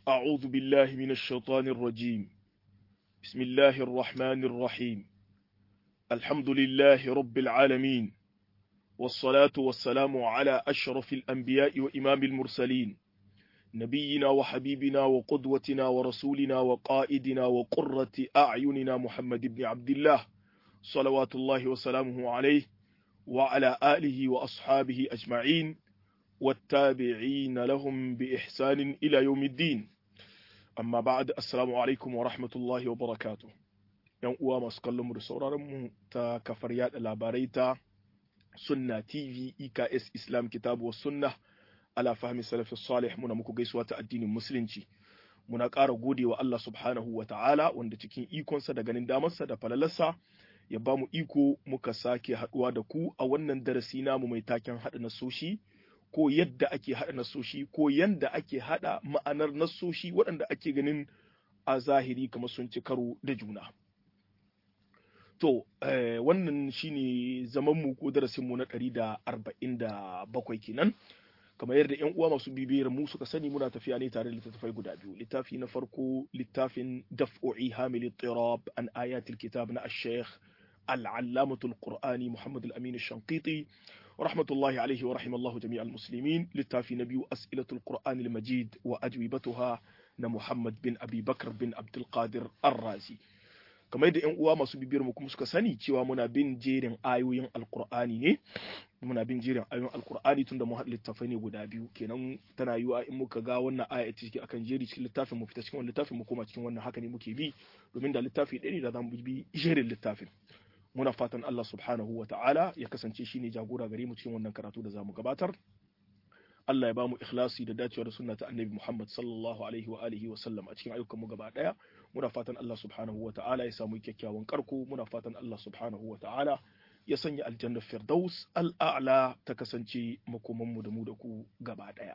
أعوذ بالله من الشيطان الرجيم. بسم الله الرحمن الرحيم. الحمد لله رب العالمين، والصلاة والسلام على أشرف الأنبياء وإمام المرسلين، نبينا وحبيبنا وقدوتنا ورسولنا وقائدنا وقرة أعيننا محمد بن عبد الله، صلوات الله وسلامه عليه وعلى آله وأصحابه أجمعين والتابعين لهم بإحسان إلى يوم الدين. Amma ba'ad, assalamu alaikum wa rahmatullahi wa barakatuh. ‘Yan uwa masu kallon mu da sauraron mu ta kafar yada labarai ta Sunna TV, EKS Islam Kitabu wa Sunna ala fahmi salafi salih, muna muku gaisuwa ta addinin musulunci. Muna ƙara gode wa Allah subhanahu wa ta'ala wanda cikin ikonsa da ganin damarsa da falalarsa ya ba mu iko muka sake haɗuwa da ku a wannan darasi namu mai taken haɗa nasoshi, ko yadda ake haɗa nasoshi, ko yanda ake haɗa ma'anar nasoshi waɗanda ake ganin a zahiri kamar sun ci karo da juna. To, wannan shine zamanmu ko darasinmu na 147 kenan. Kamar yadda ‘yan uwa masu bibiyar mu suka sani, muna tafiya ne tare da littattafai guda biyu. Littafi na farko, littafin Daf'u'i Hamil Tirab an Ayatul Kitab na Ash-Shaykh Al-Allamatul Qur'ani Muhammad Al-Amin Ash-Shanqiti rahmatullahi alaihi wa rahimallahu jami'al muslimin. Littafi na biyu, As'ilatul Qur'an al-Majid wa ajwibatuha na Muhammad bin Abi Bakr bin Abdul Qadir Ar-Razi. Kamar yadda ƴan uwa masu bibiyar mu kuma suka sani cewa muna bin jerin ayoyin Alqur'ani ne. Muna bin jerin ayoyin Alqur'ani tunda mu haɗa littafai ne guda biyu. Kenan tana yiwa in muka ga wannan aya ita take akan jeri cikin littafin mu fita cikin wannan littafin mu koma cikin wannan, haka ne muke bi, domin da littafi ɗaya ne da zamu bi jerin littafin. Muna fatan Allah subhanahu wa ta'ala ya kasance shine jagora gare mu cikin wannan karatu da zamu gabatar. Allah ya bamu ikhlasi da dacewa da sunna ta Annabi Muhammad sallallahu alaihi wa alihi wa sallam a cikin ayyukan mu gaba daya. Muna fatan Allah subhanahu wa ta'ala ya samu kyakkyawan karko. Muna fatan Allah subhanahu wa ta'ala ya sanya aljanna firdaus al'a'la ta kasance makoman mu da mu da ku gaba daya.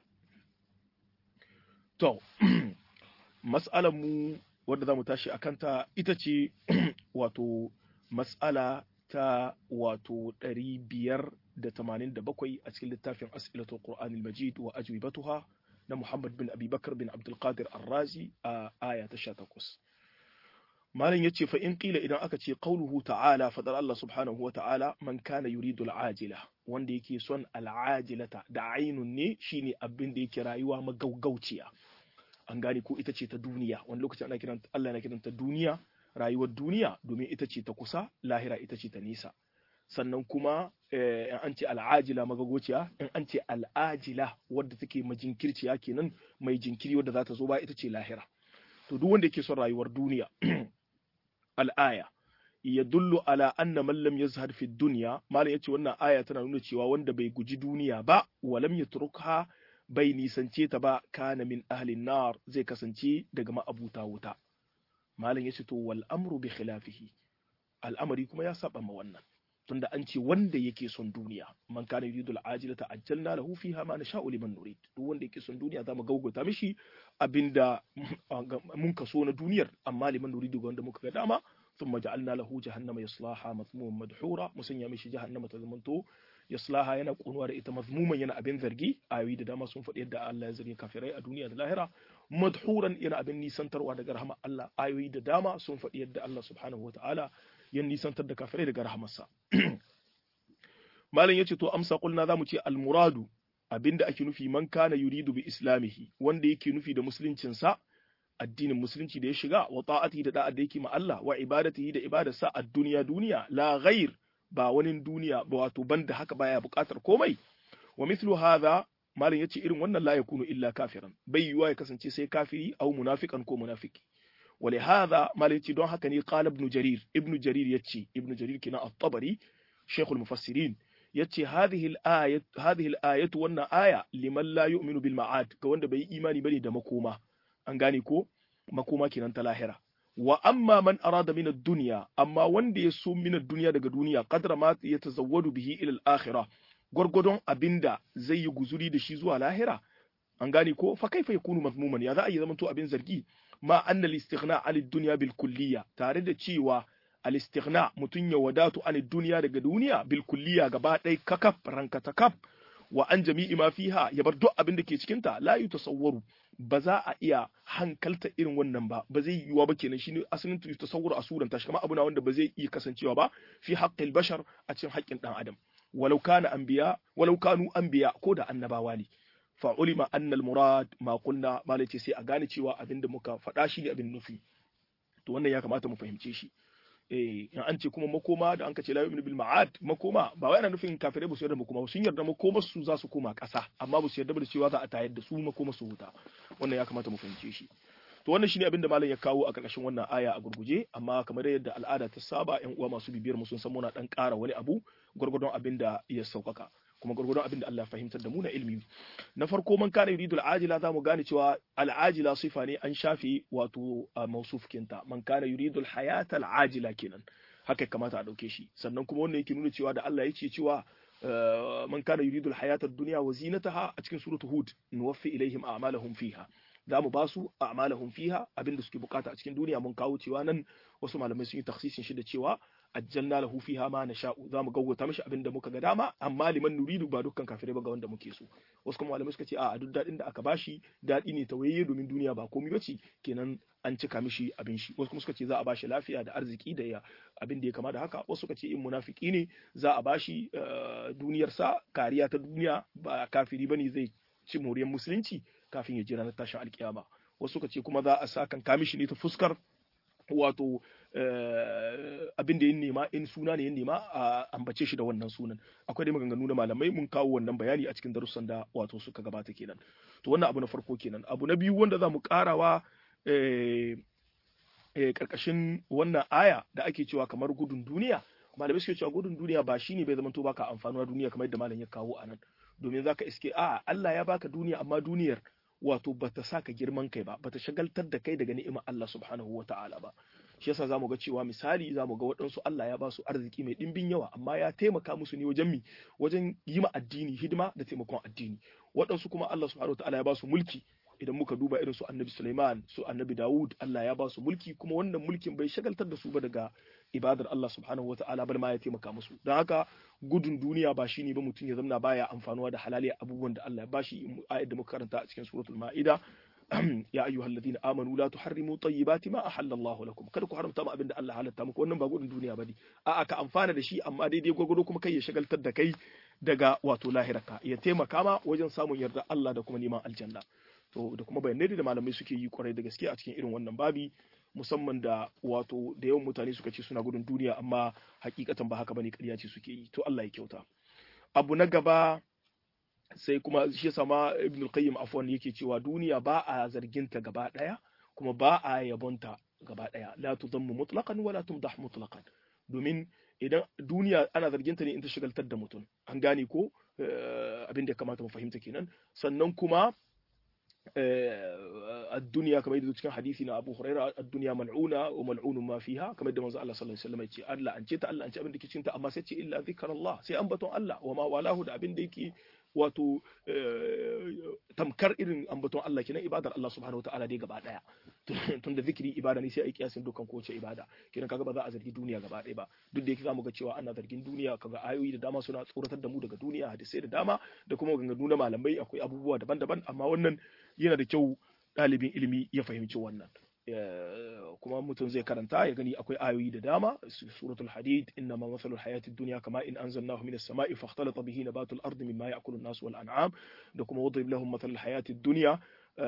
To, mas'alar mu wanda zamu tashi akan ta ita ce wato mas'ala ta wato 587 a cikin littafin As'ilatul Qur'anil Majid wa ajwibatuha na Muhammad bin Abi Bakr bin Abdul Qadir Ar-Razi a aya ta 18. Malam yace fa in qila, idan aka ce qauluhu ta'ala, fadar Allah subhanahu wa ta'ala, man kana yuridu al-ajila, wanda yake son al-ajilata da ainun ne, shine abin da yake rayuwa magaugauciya. An gane ko ita ce ta duniya, wani lokaci ana kiranta, Allah yana kiranta duniya, rayuwar duniya, domin ita ce ta kusa, lahira ita ce ta nisa. Sannan kuma in an ce al'ajila magagociya, in an ce al'ajila wadda take majinkirciya kenan, mai jinkiri wadda za ta zo ba, ita ce lahira. To duk wanda yake son rayuwar duniya, al'aya yadullu ala anna man lam yazhad fi dunya, malam yace wannan aya tana nuna cewa wanda bai guji duniya ba, walam yatrukha, bai nisance ta ba, kana min ahlin nar, zai kasance daga ma'abuta wuta. Malam yace to wal amru bi khilafihi, al'amari kuma ya saba ma wannan, tunda an ce wanda yake son duniya, man kana yuridu al-ajilata ajjalna lahu fiha ma nasha'u liman nurid. Duk wanda yake son duniya zamu gaugauta mishi abinda mun kaso na duniyar, amma liman nuridu ga wanda muka ga dama, thumma ja'alna lahu jahannama yaslaha madhmuman madhura, musanya mishi jahannama ta zamanto yaslaha yana kunuwa da ita, mazmuman yana abin zargi. Ayoyi da dama sun faɗi yadda Allah ya zargi kafirai a duniya da lahira, madhuran yana abin nisantarwa daga rahmar Allah. Ayoyi da dama sun faɗi yadda Allah subhanahu wa ta'ala ya nisantar da kafirai daga rahamarsa. Malam yace to amsa kulna zamu ce almuradu, abinda ake nufi, man kana yuridu bi islamihi, wanda yake nufi da musuluncin sa, addinin musulunci da ya shiga, wa ta'atihi da da'a da yake ma Allah, wa ibadatihi da ibadarsa a duniya la ghair, ba wani duniya ba, wato banda haka baya buƙatar komai. Wa mithlu hadha, malam yace irin wannan la yakunu illa kafiran, bai yiwa ya kasance sai kafiri au munafiqan ko munafiki. ولهذا مالتي دون هكني قال ابن جرير يتشي ابن جرير كنا الطبري شيخ المفسرين يتشي هذه الآية وأن آية لمن لا يؤمن بالمعاد، كون بي إيماني بني دا مكومة أنغاني كو مكومة كنا تلاهرة. وأما من أراد من الدنيا، أما وند يسوم من الدنيا دا دنيا قدر ما يتزود به إلى الآخرة، غرغدون أبندا زي غزولي دا شيزو الآخرة أنغاني كو، فكيف يكون مذموما؟ يا ذا أي زمن أبن زرقي ma anna al-istighna' 'an ad-dunya bil kulliyya, tare da cewa al-istighna' mutun ya wadatu 'an ad-dunya daga duniya bil kulliyya gaba dai kakaf rankata kaf, wa an jami'i ma fiha ya bar duk abin da ke cikin ta la yutasawwaru ba za a iya hankalta irin wannan ba zai yiwuwa ba kenan shine asalin yutasawwaru a suran ta kamar abuna wanda ba zai iya kasancewa ba fi haqqil bashar a cikin haƙƙin dan adam walau kanu anbiya ko da annabawa ne fa ulima anna al murad ma qulna malace sai a gane cewa abinda muka faɗa shi ne abin nufi to wannan ya kamata mu fahimce shi in an ce kuma makoma da an ka ce la yu'minu bil ma'ad makoma ba wai ana nufin kafirai ba su yarda makoma sun yarda makoma su za su koma ƙasa amma ba su yarda da cewa za a tayar da su makoma su huta wannan ya kamata mu fahimce shi to wannan shine abin da malam ya kawo a ƙarƙashin wannan aya a gurguje amma kamar yadda al'ada ta saba ƴan uwa masu bibiyar mu sun san muna dan ƙara wani abu gurgurdon abin da ya sauƙaƙa kuma gurgurdon abin da Allah ya fahimtar da mu na ilimi na farko man kana yuridu al-ajila zamu gane cewa al-ajila sifa ne an shafi wato mausuf kinta man kana yuridu al-hayata al-ajila kenan haka kamata a dauke shi sannan kuma wannan yake nuna cewa da Allah yake cewa man kana yuridu al-hayata ad-dunya wa zinataha a cikin suratul hud nuwaffi ilaihim a'malahum fiha za mu ba su a'malahum fiha abinda suke bukata a cikin duniya mun kawo cewa nan wasu malamai sun yi takhsisin shi da cewa ajjalna lahu fiha ma nasha'u za mu gaggauta mishi abinda muka ga dama amma liman nuridu ba dukkan kafirai ba ga wanda muke so wasu kuma malamai suka ce a duk dadin da aka bashi dadi ne tawaye domin duniya ba komai bace kenan an cika mishi abin shi wasu kuma suka ce za a bashi lafiya da arziki da ya abin da ya kama da haka wasu suka ce in munafiki ne za a bashi duniyar sa kariya ta duniya ba kafiri bane zai ci moriyar musulunci kafin ya jira na tashin alkiyama wasu suka ce kuma za a sa kan kamishi ne ta fuskar wato abin da ya nema in suna ne ya nema a ambace shi da wannan sunan akwai dai maganganu na malamai mun kawo wannan bayani a cikin darussan da wato suka gabata kenan to wannan abu na farko kenan abu na biyu wanda za mu karawa karkashin wannan aya da ake cewa kamar gudun duniya malamai suke cewa gudun duniya ba shine bai zama to baka amfanuwa duniya kamar yadda malam ya kawo anan domin zaka iske Allah ya baka duniya amma duniyar wato bata saka girman kai ba bata shagaltar da kai daga ni'imar Allah subhanahu wataala ba shi yasa zamu ga cewa misali zamu ga waɗansu Allah ya ba su arziki mai dimbin yawa amma ya taimaka musu ne wajen yi ma addini hidima da taimakon addini waɗansu kuma Allah subhanahu wataala ya ba su mulki idan muka duba irin su annabi Sulaiman su annabi Dawud Allah ya ba su mulki kuma wannan mulkin bai shagaltar da su ba daga ibadar Allah subhanahu wataala bar ma ya taimaka musu don haka gudun duniya ba shine ba mutum ya zamna baya amfanuwa da halaliya abubuwan da Allah ya bashi ayat da muka karanta a cikin suratul Ma'ida ya ayyuhal ladina amanu la tuharrimu tayyibati ma ahallallahu lakum kada ku haramta ma abinda Allah halatta muku wannan ba gudun duniya bane a'a ka amfana da shi amma daidai gwagwado kuma kai ya shagaltar da kai daga wato lahiraka ya taimaka ma wajen samun yarda Allah da kuma neman aljanna to da kuma bayanai da malamai suke yi kwarai da gaske a cikin irin wannan babi musamman da wato da yawan mutane suka ce suna gudun duniya amma hakikatan ba haka bane ƙarya ce suke yi to Allah ya kyauta abu na gaba sai kuma shi yasa ma Ibn al-Qayyim afwan yake cewa duniya ba a zarginta gaba daya kuma ba a yabonta gaba daya la tudammu mutlaqan wala tumdah mutlaqan domin idan duniya ana zarginta ne in ta shigaltar da mutum an gane ko abin da ya kamata mu fahimta kenan sannan kuma الدنيا كما يدو cikin hadisi na Abu Huraira ad-dunya mal'una wa mal'unun ma fiha kamar da manzo Allah sallallahu alaihi wasallam yace Allah an ce ta Allah an ce abin da ke cikin ta amma sai ce illa zikrullah sai ambaton Allah wa ma walahu da abin da yake wato tamkar irin ambaton Allah kenan ibadar Allah subhanahu wataala dai gaba daya tunda zikiri ibada ne sai ai kiyasin dukkan kowace ibada kenan kaga ba za a zargi duniya gaba daya ba duk da yake zamu ga cewa ana zargin duniya kaga ayoyi da dama suna tsoratar da mu daga duniya hadisai da dama da kuma maganganu na malamai akwai abubuwa daban-daban amma wannan yana da kyau ɗalibin ilimi ya fahimci wannan kuma mutum zai karanta ya gani akwai ayoyi da dama suratul hadid inna ma masalul hayatid dunya kama in anzalnahu minas sama'i fakhtalata bihi nabatul ardi mimma ya'kulu an-nas wal an'am da kuma wadrib lahum mathalul hayatid dunya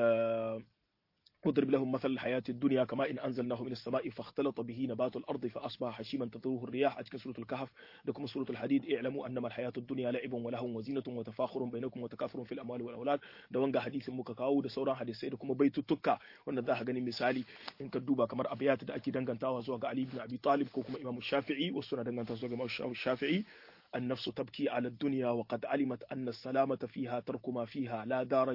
واضرب لهم مثل الحياة الدنيا كما إن أنزلناه من السماء فاختلط به نبات الأرض فأصبح هشيما تذروه الرياح أتكن سورة الكهف لكم سورة الحديد اعلموا أنما الحياة الدنيا لعب ولهو وزينة وتفاخر بينكم وتكاثر في الأموال والأولاد دوانغا حديث مكاكاو da sauran hadisai da kuma baituttuka wanda za ka gani misali in ka duba kamar abiyat da ake dangantawa zuwa ga Ali ibn Abi Talib ko kuma Imam Shafi'i wasu na dangantawa zuwa ga Imam Shafi'i النفس تبكي على الدنيا وقد علمت أن السلامة فيها ترك ما فيها لا دار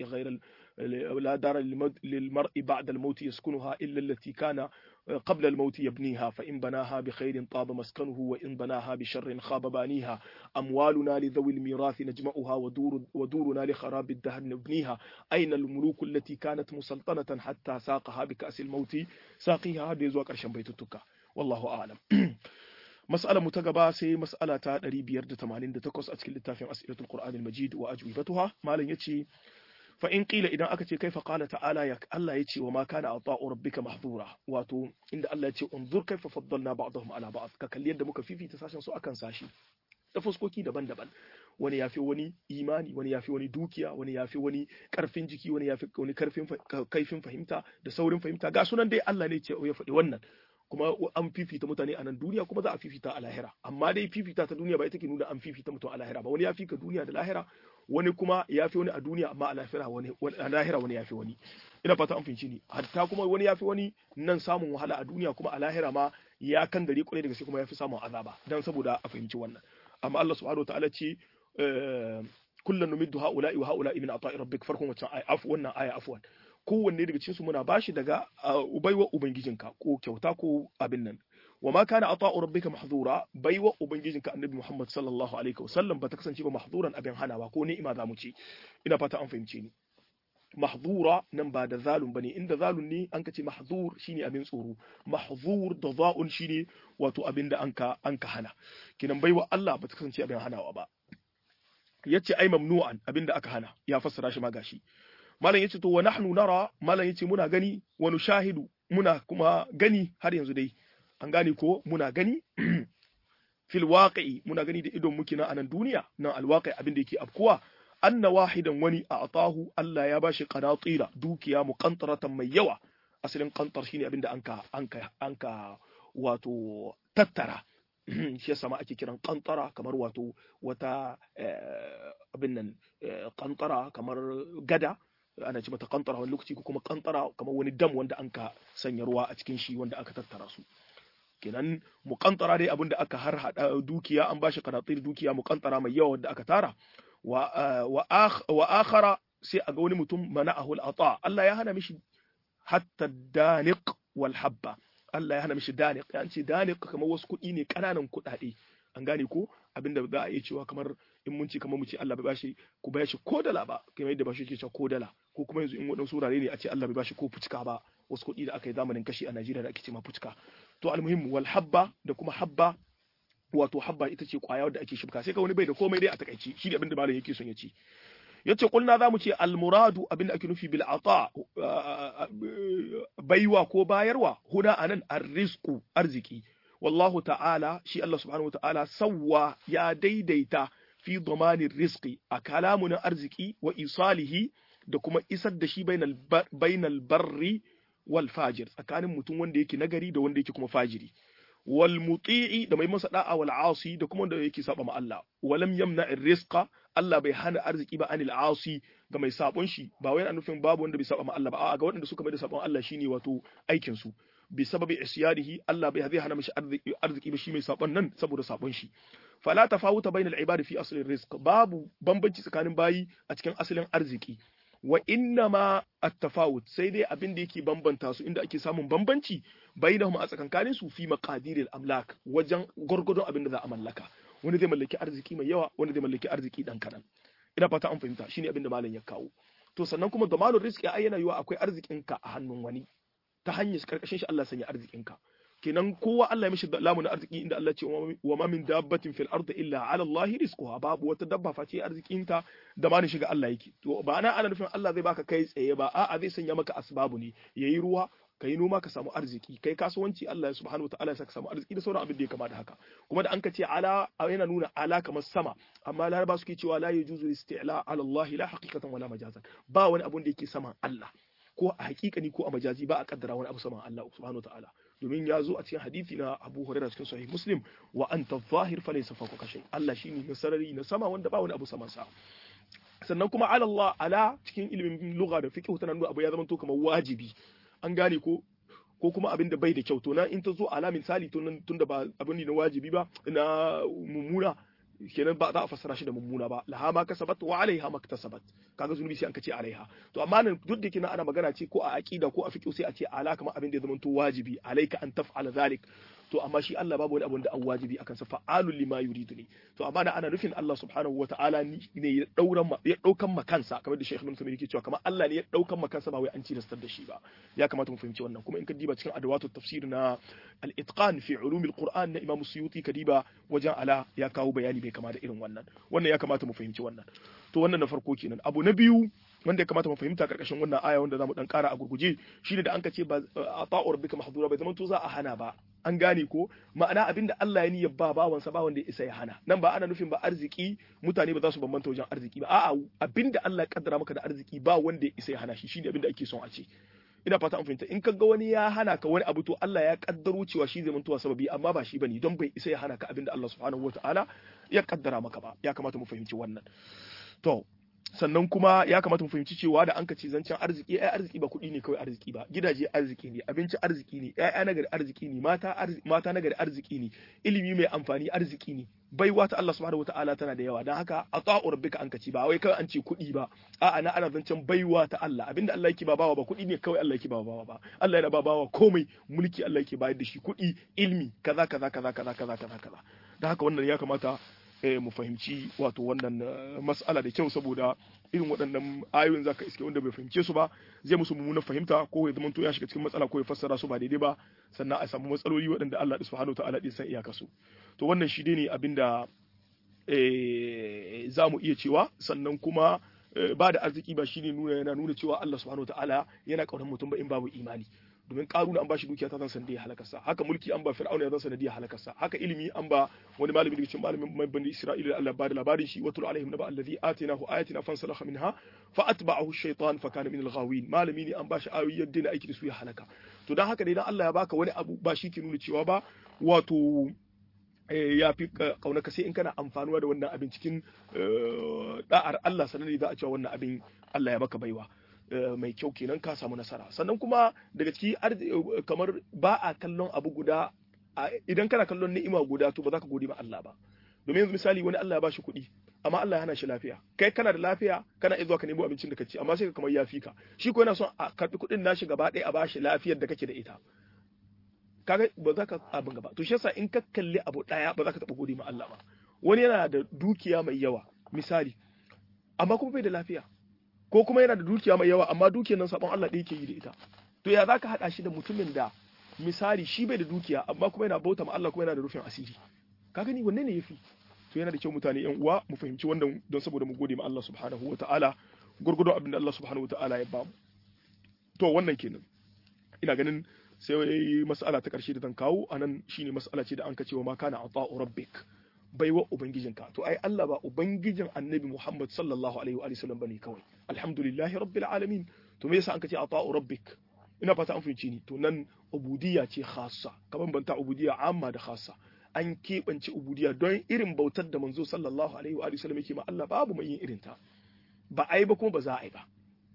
للمرء بعد الموت يسكنها إلا التي كان قبل الموت يبنيها فإن بناها بخير طاب مسكنه وإن بناها بشر خاب بانيها أموالنا لذوي الميراث نجمعها ودورنا لخراب الدهر نبنيها أين الملوك التي كانت مسلطنة حتى ساقها بكأس الموت ساقيها هذه زواج أرشم بيت التكا والله أعلم mas'alar mu ta gaba sai mas'ala ta 588 a cikin littafin As'ilatul Qur'anil Majid wa ajwibatuha malam yace fa in qila idan aka ce kaifa qala ta'ala ya Allah yace wa ma kana ata'u rabbika mahdura wato inda Allah yace unzur kaifa faddalna ba'dahum ala ba'd ka kalli yadda muka fifita sashen su akan sashi ta fuskoki daban-daban wani yafi wani imani wani yafi wani dukiya wani yafi wani karfin jiki wani yafi wani kaifin fahimta da saurin fahimta ga sunan dai Allah ne ce ya faɗi wannan kuma an fifita mutane a nan duniya kuma za a fifita a lahira amma dai fifita ta duniya ba ita ke nuna an fifita mutum a lahira ba wani ya fi ka duniya da lahira wani kuma ya fi wani a duniya amma a lahira wani ya fi wani ina fata an finci ni hatta kuma wani ya fi wani nan samun wahala a duniya kuma a lahira ma ya kan gari kwarai daga sai kuma ya fi samun azaba dan saboda a fahimci wannan amma Allah subhanahu wataala ce kullun numiddu haula'i wa haula'i min ata'i rabbik farkon wancan wannan aya afwan kowanne daga cikin su muna bashi daga baiwa ubangijinka ko kyauta ko abin nan wa ma kana ata'u rabbika mahdura baiwa ubangijinka annabi Muhammad sallallahu alaihi wasallam ba ta kasance ba mahduran abin hanawa ko ni'ima za mu ce ina fata an fahimce ni mahdura nan ba da zalun bane inda zalun ne an kace mahzur shine abin tsoro mahzur da za'un shine wato abin da anka hana kinan baiwa Allah ba ta kasance abin hanawa ba yace ai mamnu'an abin da aka hana ya fassara shi ma gashi malam yace to wa nahnu nara malam yace muna gani wa nushahidu muna kuma gani har yanzu dai an gane ko muna gani fil waqi'i muna gani da idon muke na anan duniya nan alwaqi abin da yake afkuwa anna wahidan wani a'tahu Allah ya bashi qanatira dukiya muqantaratan mai yawa asalin qantar shine abin da anka wato tattara shi yasa ma ake kiran qantara kamar wato wata abin nan qantara kamar gada ana ce mata kantara wani lokaci ko kuma kantara kamar wani dam wanda anka sanya ruwa a cikin shi wanda aka tattara su kenan muqantara dai abinda aka har hada dukiya an bashi qanatir dukiya muqantara mai yawa wanda aka tara wa akhara sai aga wani mutum mana'ahu al-ata Allah ya hana mishi hatta daniq wal habba Allah ya hana mishi daniq ya ce daniq kamar wasu kuɗi ne kananan kuɗaɗe an gane ko abinda za a iya cewa kamar in mun ci kamar mu ce Allah bai bashi ku bashi ko dala ba kamar yadda bashi yake cewa ko dala ko kuma yanzu in wadansu wurare ne a ce Allah bai bashi ko fucika ba wasu kuɗi da aka yi zamanin kashi a Najeriya da ake ce ma fucika to almuhim wal habba da kuma habba wato habba ita ce kwaya wadda ake shibka sai ka wani bai da komai dai a takaici shi da abinda malam yake son ya ce yace kulna zamu ce al muradu abinda ake nufi bil ata baiwa ko bayarwa huna anan arrizqu arziki wallahu ta'ala shi Allah subhanahu wata'ala sawwa ya daidaita fi dhamanin rizqi a kalamun arziki wa isalihi da kuma isar da shi bainal barri wal fajir tsakanin mutum wanda yake nagari da wanda yake kuma fajiri wal muti'i da mai masa da'a wal asi da kuma wanda yake saba ma Allah walam yamna rizqa Allah bai hana arziki ba anil asi ga mai sabon shi ba wai ana nufin babu wanda bai saba ma Allah ba a'a ga waɗanda suka mai da sabon Allah shine wato aikin su bi sababi isyadihi Allah bai zai hana mishi arziki ba shi mai sabon nan saboda sabon shi fala tafawuta bainal ibadi fi asli rizq babu bambanci tsakanin bayi a cikin asalin arziki wa inna ma at-tafawut sai dai abin da yake bambanta su inda ake samun bambanci bainahum a tsakankanin su fi maqadiril amlak wajen gurgurdon abin da za a mallaka wani zai mallaki arziki mai yawa wani zai mallaki arziki dan kadan ina fata an fahimta shine abin da malam ya kawo to sannan kuma damalur rizqi ai yana yiwa akwai arzikinka a hannun wani ta hanyar karkashin shi Allah sanya arzikinka kenan kowa Allah ya mishi lamunin arziki inda Allah ce wa ma min dabbatin fil ardi illa ala Allah rizquha babu wata dabba face arzikinta da ma ni shiga Allah yake to ba ana nufin Allah zai baka kai tsaye ba a'a zai sanya maka asbabu ne yayi ruwa kai noma ka samu arziki kai kasuwanci Allah subhanahu wataala ya saka samu arziki da sauran abin da ya kama da haka kuma da an ka ce ala yana nuna ala kamar sama amma laraba suke cewa la yajuzu isti'la ala Allah la haqiqatan wala majazan ba wani abun da yake saman Allah ko a hakikani ko a majazi ba a kaddara wani abu saman Allah subhanahu wataala domin ya zo a cikin hadisi na Abu Hurairah cikin Sahih Muslim wa anta zahir fa laysa fawqa shay Allah shine na sarari na sama wanda ba wani abu saman sa sannan kuma ala Allah ala cikin ilimin lugha da fiqh tana nuna abu ya zama to kamar wajibi an gane ko kuma abin da bai da kyau to na in ta zo ala misali to nan tunda ba abin ne na wajibi ba na mummuna kenan ba za a fassara shi da mummuna ba laha ma kasabat wa alaiha ma kasabat kaga zunubi sai an kace alaiha to amma nan duk da kina ana magana ce ko a aqida ko a fiqh sai a ce ala kamar abin da ya zama to wajibi alaika an taf'ala zalik to amma shi Allah babu wani abu da an wajibi akan sa fa'alul lima yuridu ne to amma da ana nufin Allah subhanahu wataala ne ya daukan makansa kamar da Sheikh Ibn Taymiyyah yake cewa kamar Allah ne ya daukan makansa ba wai an cilastar da shi ba ya kamata mu fahimci wannan kuma in ka diba cikin adawatu tafsir na al-itqan fi ulumil qur'an na Imam Suyuti ka diba wajen ala ya kawo bayani bai kama da irin wannan ya kamata mu fahimci wannan to wannan na farko kenan abu na biyu wanda ya kamata mu fahimta karkashin wannan aya wanda zamu dan kara a gurguje shine da an ka ce ba ata'u rabbika mahdura bai zaman to za a hana ba an gane ko ma'ana abinda Allah ya niyyar ba bawansa ba wanda ya isa ya hana nan ba ana nufin ba arziki mutane ba za su bambanta wajen arziki ba a'a abinda Allah ya kaddara maka da arziki ba wanda ya isa ya hana shi shine abinda ake son a ce ina fata an fahimta in ka ga wani ya hana ka wani abu to Allah ya kaddaro cewa shi zai mantuwa sababi amma ba shi bane don bai isa ya hana ka abinda Allah subhanahu wataala ya kaddara maka ba ya kamata mu fahimci wannan to sannan kuma ya kamata mu fahimci cewa da an ka ce zancen arziki arziki ba kuɗi ne kawai arziki ba gidaje arziki ne abinci arziki ne ƴaƴa nagari arziki ne mata nagari arziki ne ilimi mai amfani arziki ne baiwa ta Allah subhanahu wataala tana da yawa dan haka ata'u rabbika an ka ce ba wai kawai an ce kuɗi ba a'a na ana zancen baiwa ta Allah abinda Allah yake ba bawa ba kuɗi ne kawai Allah yake ba bawa ba Allah yana ba bawa komai mulki Allah yake bayar da shi kuɗi ilimi kaza kaza kaza kaza kaza kaza dan haka wannan ya kamata mu fahimci wato wannan mas'ala da kyau saboda irin waɗannan ayoyin zaka iske wanda bai fahimce su ba zai musu mummunan fahimta ko ya zama to ya shiga cikin matsala ko ya fassara su ba daidai ba sannan a samu matsaloli waɗanda Allah subhanahu wataala din san iyaka su to wannan shi ne abinda za mu iya cewa sannan kuma ba da arziki ba shine yana nuna cewa Allah subhanahu wataala yana kaunar mutum ba in babu imani domin karuna an bashi dukiya ta zan sanadiyar halakarsa haka mulki an ba fir'auna ya zan sanadiyar halakarsa haka ilimi an ba wani malami daga cikin malamin bani isra'ila da Allah ba da labarin shi watul alaihim naba allazi atinahu ayatina fansalakha minha fa atba'ahu ash-shaytan fa kana min al-ghawin malami ne an bashi ayoyi yadda ne aiki da su ya halaka to dan haka dai dan Allah ya baka wani abu ba shi ke nuna cewa ba wato ya fi kaunaka sai in kana amfanuwa da wannan abin cikin da'ar Allah sanan ne za a cewa wannan abin Allah ya baka baiwa mai kyau kenan ka samu nasara sannan kuma daga ciki kamar ba a kallon abu guda idan kana kallon ni'ima guda to ba za ka gode ma Allah ba domin yanzu misali wani Allah ya bashi kuɗi amma Allah ya hana shi lafiya kai kana da lafiya kana iya zuwa ka nemo abincin da ka ci amma sai ka kamar ya fi ka shi ko yana son a karɓi kuɗin nashi gaba ɗaya a bashi lafiyar da kake da ita kaga ba za ka abin gaba to shi yasa in ka kalli abu ɗaya ba za ka taɓa gode ma Allah ba wani yana da dukiya mai yawa misali amma kuma bai da lafiya ko kuma yana da dukiya mai yawa amma dukiyar nan sabon Allah ɗaya ke yi da ita to ya zaka haɗa shi da mutumin da misali shi bai da dukiya amma kuma yana bauta ma Allah kuma yana da rufin asiri ka gani wanne ne yafi to yana da kyau mutane yan uwa mu fahimci wannan don saboda mu gode ma Allah subhanahu wataala gurgudo abin da Allah subhanahu wataala ya bamu to wannan kenan ina ganin sai mas'ala ta karshe da zan kawo anan shine mas'ala ce da an kace wa ma kana ata'u rabbik baiwa ubangijinka to ai Allah ba ubangijin annabi Muhammad sallallahu alaihi wa sallam bane kawai alhamdulillahi rabbil alamin to me yasa an kace ata'u rabbik ina fata an fahimci ni to nan ubudiyya ce khassa kaman banta ubudiyya amma da khassa an keɓance ubudiyya don irin bautar da manzo sallallahu alaihi wa sallam yake ma Allah babu mai yin irin ta ba ai ba kuma ba za a yi ba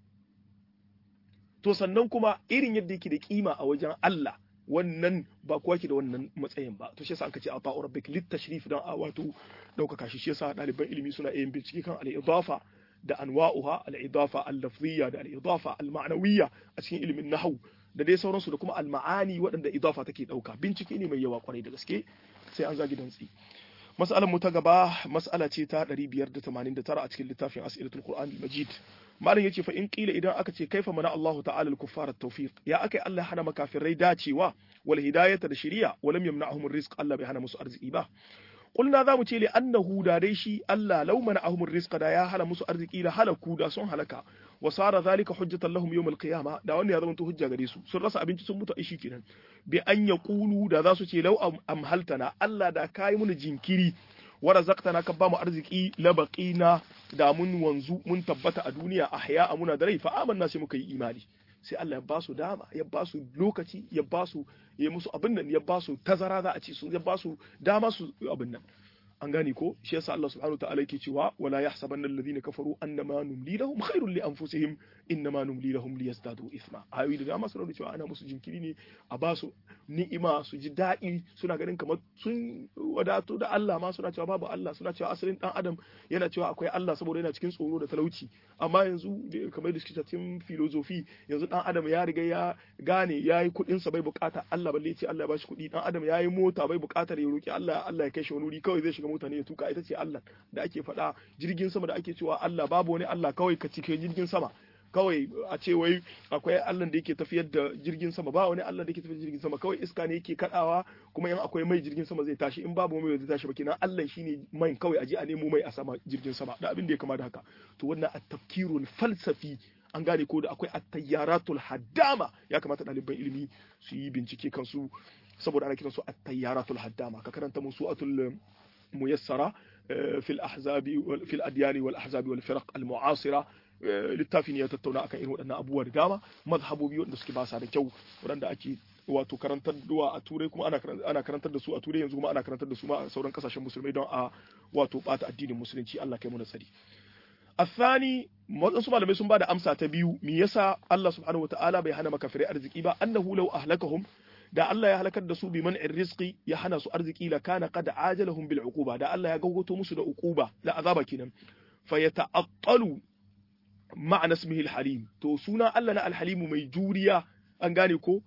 to sannan kuma irin yadda yake da kima a wajen Allah wannan ba kowa ke da wannan matsayin ba to shi yasa aka ce ata'u rabbik litashrif dan a wato daukaka shi yasa ɗaliban ilimi suna yin bincike kan al-idafa da anwa'uha al-idafa al-lafziyya da al-idafa al-ma'nawiyya a cikin ilimin nahwu da dai sauransu da kuma al-ma'ani waɗanda idafa take dauka bincike ne mai yawa kwarai da gaske sai an zagi dantsi mas'alar mu ta gaba mas'ala ce ta 589 a cikin littafin as'ilatul qur'an al-majid malam yace fa in qila idan aka ce kaifa mana Allah ta'ala al-kuffar at-tawfiq ya akai Allah hana makafirai dacewa wal hidayata da shari'a walam yamna'ahum ar-rizq Allah bai hana musu arziki ba qulna za mu ce li annahu da dai shi Allah law mana'ahum ar-rizq da ya hana musu arziki la halaku da sun halaka wa sara zalika hujjatan lahum yawm al-qiyamah da wannan ya zama hujja gare su sun rasa abinci sun mutu aishi kenan bi an yaqulu da za su ce law amhaltana Allah da kai mun jinkiri wa razaqtana ka ba mu arziki la baqina da mun wanzu mun tabbata a duniya ahya muna da rai fa amanna sai muka yi imani sai Allah ya ba su dama ya ba su lokaci ya ba su ya musu abin nan ya ba su tazara za a ci su ya ba su dama su abin nan an gane ko shi yasa Allah subhanahu wataala yake cewa wala yahsabanna alladhina kafaru annama numli lahum khairul li anfusihim innama numli lahum liyazdadu ithma ayoyi da dama suna cewa ana musu jinkiri ne a ba su ni'ima su ji daɗi suna ganin kamar sun wadato da Allah ma suna cewa babu Allah suna cewa asalin dan adam yana cewa akwai Allah saboda yana cikin tsoro da talauci amma yanzu kamar da suke cikin filosofi yanzu dan adam ya riga ya gane yayi kuɗin sa bai bukata Allah balle ce Allah ya bashi kuɗi dan adam yayi mota bai bukatar ya roki Allah Allah ya kai shi wani wuri kawai zai shiga mota ne ya tuka ita ce Allah da ake faɗa jirgin sama da ake cewa Allah babu wani Allah kawai ka cike jirgin sama kawai a ce wai akwai Allah da yake tafiyar da jirgin sama ba wani Allah da yake tafiyar da jirgin sama kawai iska ne yake kadawa kuma in akwai mai jirgin sama zai tashi in babu mai zai tashi ba kenan Allah shine mai kawai aje a nemo mai a sama jirgin sama da abin da ya kama da haka to wannan at-tafkirul falsafi an gane ko da akwai at-tayyaratul haddama ya kamata ɗaliban ilimi su yi bincike kansu saboda ana kiransu at-tayyaratul haddama ka karanta musu'atul muyassara fil ahzabi fil adyani wal ahzabi wal firaq al mu'asira littafin ya tattauna akan irin waɗannan abubuwa da dama mazhabobi wanda suke ba sa da kyau waɗanda ake wato karantar duwa a turai kuma ana karantar da su a turai yanzu kuma ana karantar da su ma a sauran kasashen musulmai don a wato bata addinin musulunci Allah kai mu nasari الثاني waɗansu malamai sun ba da amsa ta biyu me yasa Allah subhanahu wataala bai hana makafirai arziki ba annahu law ahlakahum da Allah ya halakar da su bi man'ir rizqi ya hana su arziki la kana qad ajalahum bil uquba da Allah ya gaugoto musu da uquba da azaba kenan fa yata'attalu ma'ana ismihi al-halim to suna Allah na al-halim mai juriya an gane ko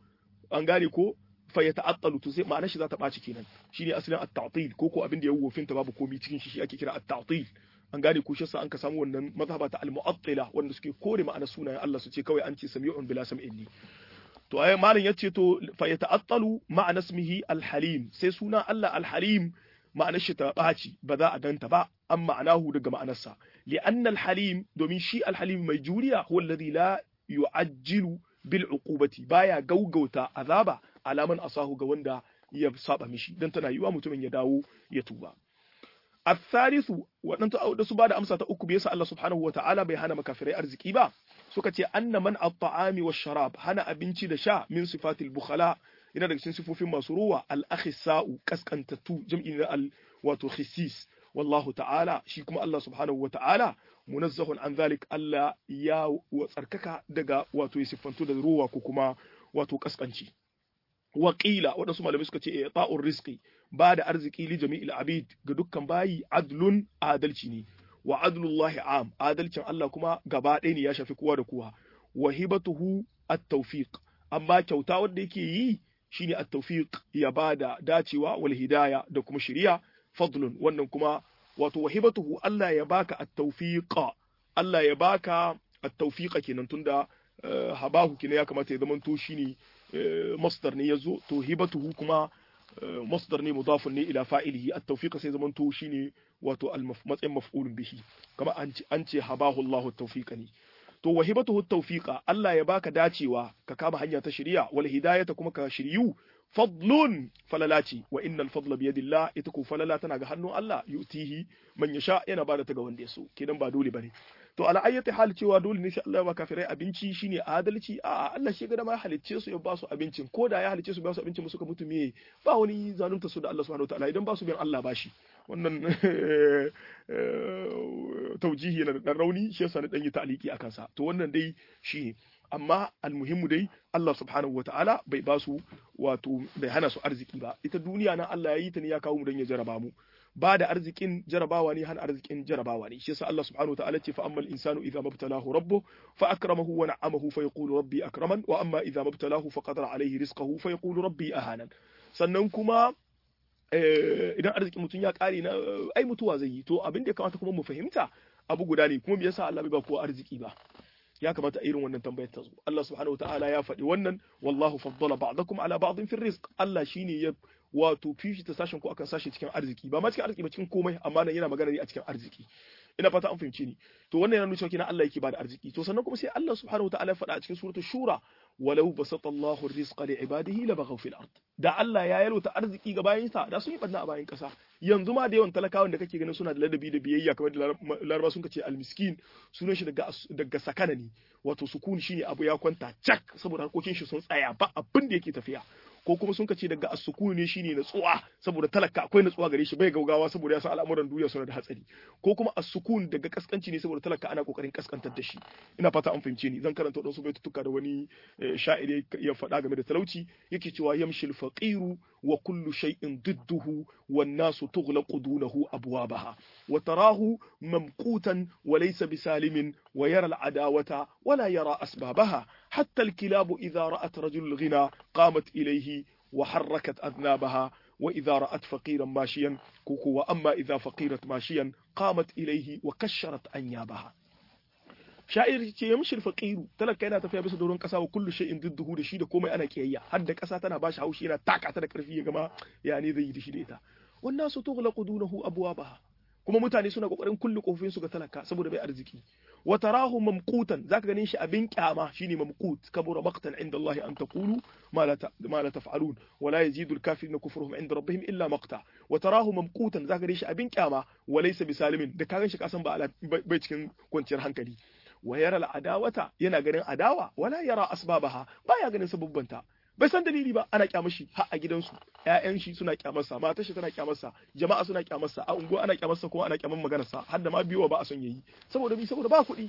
fa yata'attalu to sai ma'ana shi za ta baci kenan shine asalin at-ta'til ko abin da ya wofinta babu komai cikin shi ake kira at-ta'til an gane ko shi an ka samu wannan mazhaba ta al-mu'attila wanda suke kore ma'ana sunayen Allah su ce kawai an ce sami'un bila sam'in ni to ai malin yace to fa yata'attalu ma'ana ismihi al-halim sai suna Allah al-halim ma'anar shi ta baci ba za a danta ba an ma'anahu daga ma'anarsa li'anna al-halim domin shi al-halim mai juriya huwa alladhi la yu'ajjilu bil uqubati baya gaugauta azaba alaman asahu ga wanda ya saba mishi dan tana yiwa mutumin ya dawo ya tuba الثالث waɗanda da su ba da amsa ta uku bai sa Allah subhanahu wata'ala bai hana makafirai arziki ba suka ce anna man at-ta'ami wash-sharab hana abinci da sha min sifatil bukhala yana daga cikin sifofin masu ruwa al-akhisa'u kaskantattu jam'i na wato khisis wallahu ta'ala shi kuma Allah subhanahu wata'ala munazzahun an zalik Allah ya tsarkaka daga wato ya siffantu da ruwa ko kuma wato kaskanci waƙila waɗansu malamai suka ce ta'ur rizqi ba da arziki li jami'il abid ga dukkan bayi adlun adalci ne wa adlullahi am adalcin Allah kuma gaba ɗaya ne ya shafi kowa da kowa wa hibatuhu at-tawfiq amma kyauta wanda yake yi shine at-tawfiq ya bada dacewa wal hidaya da kuma shiriya fadlun wannan kuma wato wa hibatuhu Allah ya baka at-tawfiqa Allah ya baka at-tawfiqa kenan tunda habahu kenan ya kamata ya zamanto shine مصدر ne yazo to hibatuhu kuma مصدر ne mudafun ne ila fa'ilihi at-tawfiq sai zaman to shine wato matsayin maf'ulun bihi kama an ce habahu Allahu at-tawfiq ne to wa hibatuhu at-tawfiqa Allah ya baka dacewa ka kama hanya ta shari'a wal hidayata kuma ka shiriyu fadlun falalati wa innal fadla bi yadillah ita ko falala tana ga hannun Allah yutihi man yasha yana bada ta ga wanda ya so kidan ba dole bane to ala ayyati hal cewa dole ne sai Allah ya ba kafirai abinci shine adalci a Allah shi ga da ma halicce su ya ba su abincin ko da ya halicce su ba su abincin suka mutu me ba wani zalunta su da Allah subhanahu wataala idan ba su bin Allah bashi wannan taujihi yana da dan rauni shi yasa na dan yi ta'liki akan sa to wannan dai shi amma almuhimmu dai Allah subhanahu wataala bai ba su wato bai hana su arziki ba ita duniya nan Allah ya yi ta ne ya kawo mu dan ya jaraba mu ba da arzikin jarabawa ne hana arzikin jarabawa ne shi yasa Allah subhanahu wataala ce fa ammal insanu idza mabtalahu rabbuhu fa akramahu wa na'amahu fa yaqulu rabbi akraman wa amma idza mabtalahu fa qadara alayhi rizqahu fa yaqulu rabbi ahanan sannan kuma idan arzikin mutum ya kare na ai mutuwa zai yi to abin da ya kamata kuma mu fahimta abu guda ne kuma me yasa Allah bai ba kowa arziki ba ya kamata irin wannan tambayar ta zo Allah subhanahu wataala ya faɗi wannan wallahu faddala ba'dakum ala ba'din fi rizq Allah shine ya wato fishi ta sashen ko akan sashi cikin arziki ba ma cikin arziki ba cikin komai amma nan yana magana ne a cikin arziki ina fata an fahimce ni to wannan yana nuna cewa kina Allah yake bada arziki to sannan kuma sai Allah subhanahu wataala ya faɗa a cikin suratul shura walau basata Allahu rizqa li ibadihi labaghaw fil ard da Allah ya yalwata arziki ga bayinsa da sun yi banna a bayin kasa yanzu ma da yawan talakawan da kake ganin suna da ladabi da biyayya kamar da Laraba sun ce almiskin sunan shi daga sakana ne wato sukuni shine abu ya kwanta cak saboda harkokin shi sun tsaya ba abin da yake tafiya ko kuma sun kace daga as-sukun ne shine natsuwa saboda talaka akwai natsuwa gare shi bai gaugawa saboda ya san al'amuran duniya suna da hatsari ko kuma as-sukun daga kaskanci ne saboda talaka ana kokarin kaskantar da shi ina fata an fahimce ni zan karanta wadansu baitutuka da wani sha'iri ya faɗa game da talauci yake cewa yamshil faqiru wa kullu shay'in didduhu wan nasu tughlaqu dunahu abwabaha wa tarahu mamqutan wa laysa bisalimin wa yara al-adawata wa la yara asbabaha hatta al-kilabu idha ra'at rajul al-ghina qamat ilayhi wa harrakat adnabaha وإذا رأت فقيرا ماشيا وأما إذا فقيرت ماشيا قامت إليه وكشرت أنيابها sha'ir ce ya mishi faqiru talaka yana tafiya bisa doron kasa wa kullu shay'in didduhu da shi da komai ana kiyayya har da kasa tana bashi haushi yana taka ta da karfi ya gama ya ne zai yi da shi da ita wannan su tughlaqu dunahu abwabaha kuma mutane suna kokarin kullu kofin su ga talaka saboda bai arziki wa tarahu mamqutan zaka ganin shi abin kyama shine mamqut kabura maqtan inda Allah an taqulu ma la taf'alun wa la yazidu al-kafirina kufruhum inda rabbihim illa maqta wa tarahu mamqutan zaka ganin shi abin kyama wa laysa bisalimin da kagan shi kasan ba bai cikin kwanciyar hankali wa yara al-adawata yana ganin adawa wala yara asbabaha baya ganin sababbanta bai san dalili ba ana kyamashi har a gidansu ƴaƴan shi suna kyamarsa matar shi tana kyamarsa jama'a suna kyamarsa a unguwa ana kyamarsa kuma ana kyaman maganarsa har da ma biyowa ba a son yayi saboda ba kuɗi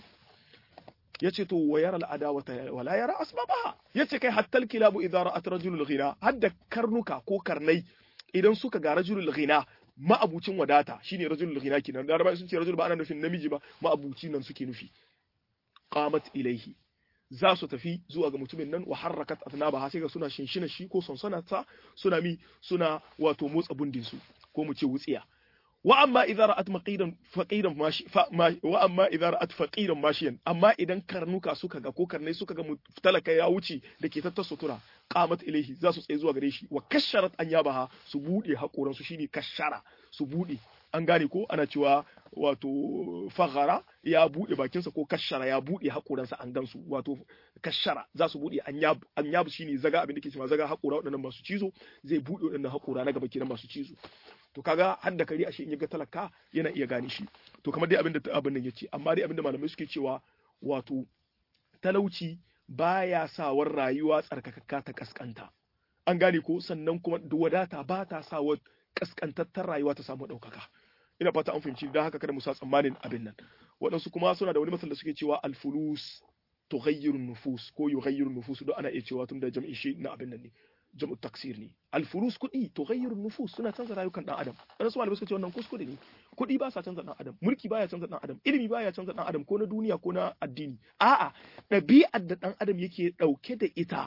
yace to wa yara al-adawata wala yara asbabaha yace kai hatta al-kilabu idza ra'at rajulul ghina har da karnuka ko karnai idan suka ga rajulul ghina ma'abucin wadata shine rajulul ghina kenan da sun ce rajul ba ana nufin namiji ba ma'abucin nan suke nufi qamat ilaihi za su tafi zuwa ga mutumin nan wa harrakat atnabaha sai ga suna shinshina shi ko sonsonata suna wato motsa bundin su ko mu ce wutsiya wa amma idza ra'at faqiran mashi wa amma idza ra'at faqiran mashiyan amma idan karnuka suka ga ko karnai suka ga talaka ya wuce dake tattar sutura qamat ilaihi za su tsaye zuwa gare shi wa kasharat anyabaha su bude hakoran su shine kashara su bude an gane ko ana cewa wato faghara ya bude bakinsa ko kashara ya bude hakoransa an gansu wato kashara za su bude anyab shine zaga abin da ke cewa zaga hakora wadannan masu cizo zai bude wadannan hakora na gaba kenan masu cizo to kaga har da kari ashe in ya ga talaka yana iya gane shi to kamar dai abin nan yace amma dai abin da malamai suke cewa wato talauci baya sawar rayuwa tsarkakakka ta kaskanta an gane ko sannan kuma wadata ba ta sawar kaskantattar rayuwa ta samu ɗaukaka ina fata an fahimci da haka kada mu sa tsammanin abin nan waɗansu kuma suna da wani masal da suke cewa alfulus tughayyiru nufus ko yughayyiru nufus don ana iya cewa tun da jam'i shi na abin nan ne jam'u taksir ne alfulus kuɗi tughayyiru nufus suna canza rayukan dan adam dan su malamai suka ce wannan kuskure ne kuɗi ba sa canza dan adam mulki baya canza dan adam ilimi baya canza dan adam ko na duniya ko na addini a'a ɗabi'ar da dan adam yake ɗauke da ita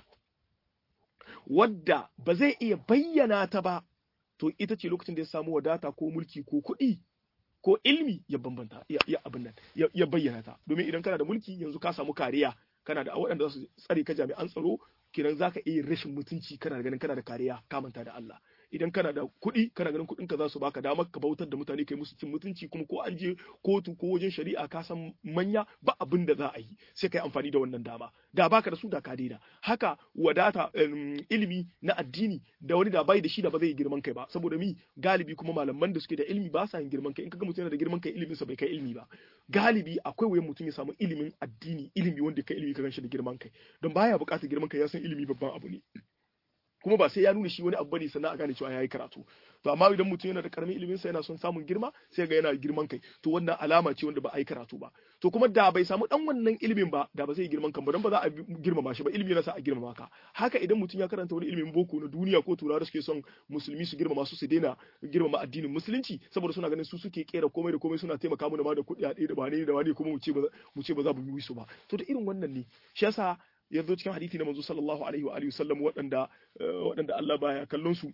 wadda ba zai iya bayyana ta ba to ita ce lokacin da ya samu wadata ko mulki ko kuɗi ko ilmi ya bambanta ya abin nan ya bayyana ta domin idan kana da mulki yanzu ka samu kariya kana da waɗanda za su tsare ka jami'an tsaro kenan zaka iya rashin mutunci kana ganin kana da kariya ka manta da Allah idan kana da kuɗi kana ganin kuɗinka za su baka damar ka bautar da mutane kai musu cin mutunci kuma ko an je kotu ko wajen shari'a ka san manya ba abin da za a yi sai kai amfani da wannan dama da baka da su da ka daina haka wadata ilimi na addini da wani da bai da shi da ba zai girman kai ba saboda mi galibi kuma malaman da suke da ilimi ba sa yin girman kai in kaga mutum yana da girman kai ilimin sa bai kai ilimi ba galibi akwai wayan mutum ya samu ilimin addini ilimi wanda kai ilimi ka ganshi da girman kai don baya buƙatar girman kai ya san ilimi babban abu ne kuma ba sai ya nuna shi wani abu bane sannan a gane cewa yayi karatu to amma idan mutum yana da karamin ilimin sa yana son samun girma sai ga yana girman kai to wannan alama ce wanda ba a yi karatu ba to kuma da bai samu dan wannan ilimin ba da ba zai girman kan ba dan ba za a girmama shi ba ilimi yana sa a girmama ka haka idan mutum ya karanta wani ilimin boko na duniya ko turawa suke son musulmi su girmama su daina girmama addinin musulunci saboda suna ganin su suke kera komai da komai suna taimaka mana ma da kuɗi a ɗaya da wani kuma mu ce ba za mu yi su ba to da irin wannan ne shi yasa ya zo cikin hadisi na manzo sallallahu alaihi wa alihi wasallam waɗanda Allah baya kallon su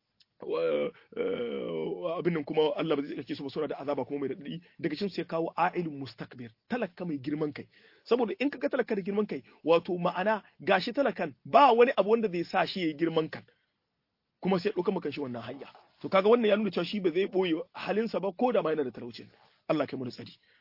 abin nan kuma Allah ba zai tsarki su ba suna da azaba kuma mai daɗi daga cikin sai kawo a'ilun mustakbir talaka mai girman kai saboda in kaga talaka da girman kai wato ma'ana gashi talakan ba wani abu wanda zai sa shi ya girman kan kuma sai ɗauka maka shi wannan hanya to kaga wannan ya nuna cewa shi ba zai boye halinsa ba ko da ma yana da talaucin Allah kai mu tsari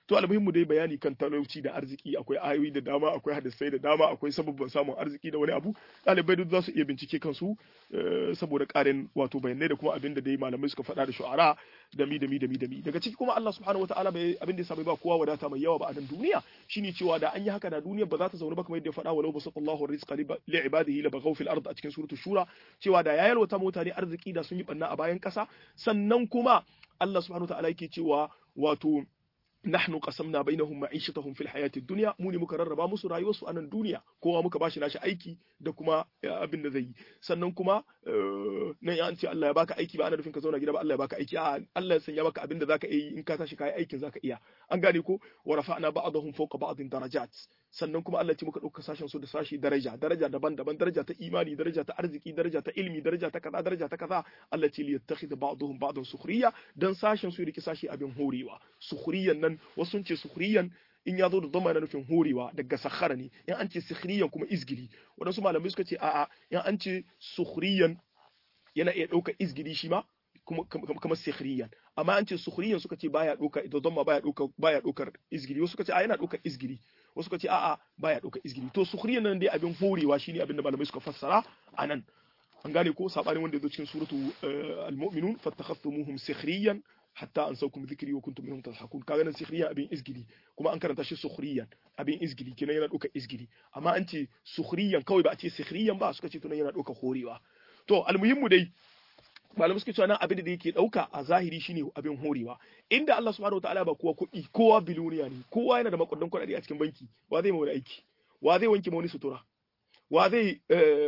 to almuhimmu dai bayani kan talauci da arziki akwai ayoyi da dama, akwai hadisai da dama, akwai sababban samun arziki da wani abu, ɗalibai duk za su iya bincike kansu saboda ƙarin wato bayanai da kuma abin da dai malamai suka faɗa da shu'ara da mi daga ciki kuma Allah subhanahu wataala bai abin da ya saba ba kowa wadata mai yawa ba a nan duniya shine cewa da an yi haka da duniya ba za ta zaune ba kamar yadda ya faɗa walau basatallahu rizqa li ibadihi la baghaw fil ard a cikin suratul shura cewa da ya yalwata mutane arziki da sun yi banna a bayan ƙasa sannan kuma Allah subhanahu wataala yake cewa wato nahnu qasamna bainahum ma'ishatahum fil hayatid dunya mu ne muka rarraba musu rayuwarsu a nan duniya kowa muka bashi nashi aiki da kuma abin da zai yi sannan kuma nan ya ce Allah ya baka aiki ba ana nufin ka zauna gida ba Allah ya baka aiki a Allah ya sanya maka abin da zaka yi in ka tashi kai aikin zaka iya an gane ko wa rafa'na ba'dahum fawqa ba'din darajat sannan kuma Allah ya ce muka dauka sashen su da sashi daraja daban-daban daraja ta imani daraja ta arziki daraja ta ilmi daraja ta kaza daraja ta kaza Allah ya ce li yattakhidha ba'dahum ba'dan sukhriya dan sashen su riki sashi abin horewa sukhriyan nan wasu sun ce sukhriyan in ya zo da zama na nufin horewa daga sakhara ne in an ce sukhriyan kuma izgili wadansu malamai suka ce a'a in an ce sukhriyan yana iya ɗaukar izgili shi ma kuma kamar sukhriyan amma an ce sukhriyan suka ce baya ɗauka da zama baya ɗaukar izgili wasu suka ce a yana ɗaukar izgili wasu suka ce a'a baya ɗaukar izgili to sukhriyan nan dai abin horewa shine abin da malamai suka fassara anan an gane ko sabanin wanda ya zo cikin suratu al-mu'minun fattakhastumuhum sukhriyan hatta an saukum dhikri wa kuntum minhum tadhakun kaga nan sikhriyan abin izgili kuma an karanta shi sukhriyan abin izgili kenan yana ɗaukar izgili amma an ce sukhriyan kawai ba a ce sikhriyan ba suka ce to nan yana ɗaukar horewa to almuhimmu dai malamai suke cewa nan abin da yake ɗauka a zahiri shine abin horewa inda Allah subhanahu wataala ba kowa kuɗi kowa biloniya ne kowa yana da makudan kuɗaɗe a cikin banki wa zai ma wani aiki wa zai wanke ma wani sutura wa zai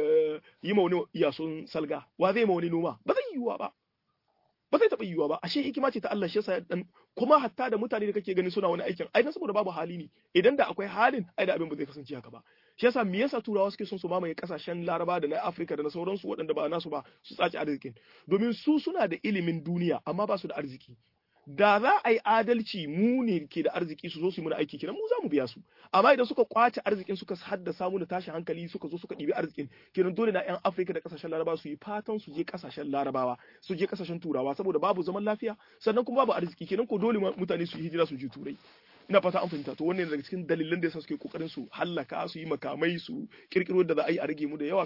yi ma wani iyasun salga wa zai ma wani noma ba zai yiwuwa ba zai taɓa yiwuwa ba ashe hikima ce ta Allah shi yasa dan kuma hatta da mutane da kake gani suna wani aikin ai dan saboda babu hali ne idan da akwai halin ai da abin ba zai kasance haka ba shi yasa me yasa turawa suke son su mamaye kasashen Laraba da na Afirka da na sauransu waɗanda ba nasu ba su tsaci arzikin domin su suna da ilimin duniya amma ba su da arziki da za a yi adalci mu ne ke da arziki su zo su yi mana aiki kenan mu za mu biya su amma idan suka kwace arzikin suka haddasa mu da tashin hankali suka zo suka ɗibi arzikin kenan dole na 'yan Afirka da kasashen Larabawa su yi fatan su je kasashen Larabawa su je kasashen Turawa saboda babu zaman lafiya sannan kuma babu arziki kenan ko dole mutane su yi hijira su je Turai ina fata an fahimta to wannan daga cikin dalilan da yasa suke kokarin su hallaka su yi makamai su kirkiro da za a yi a rage mu da yawa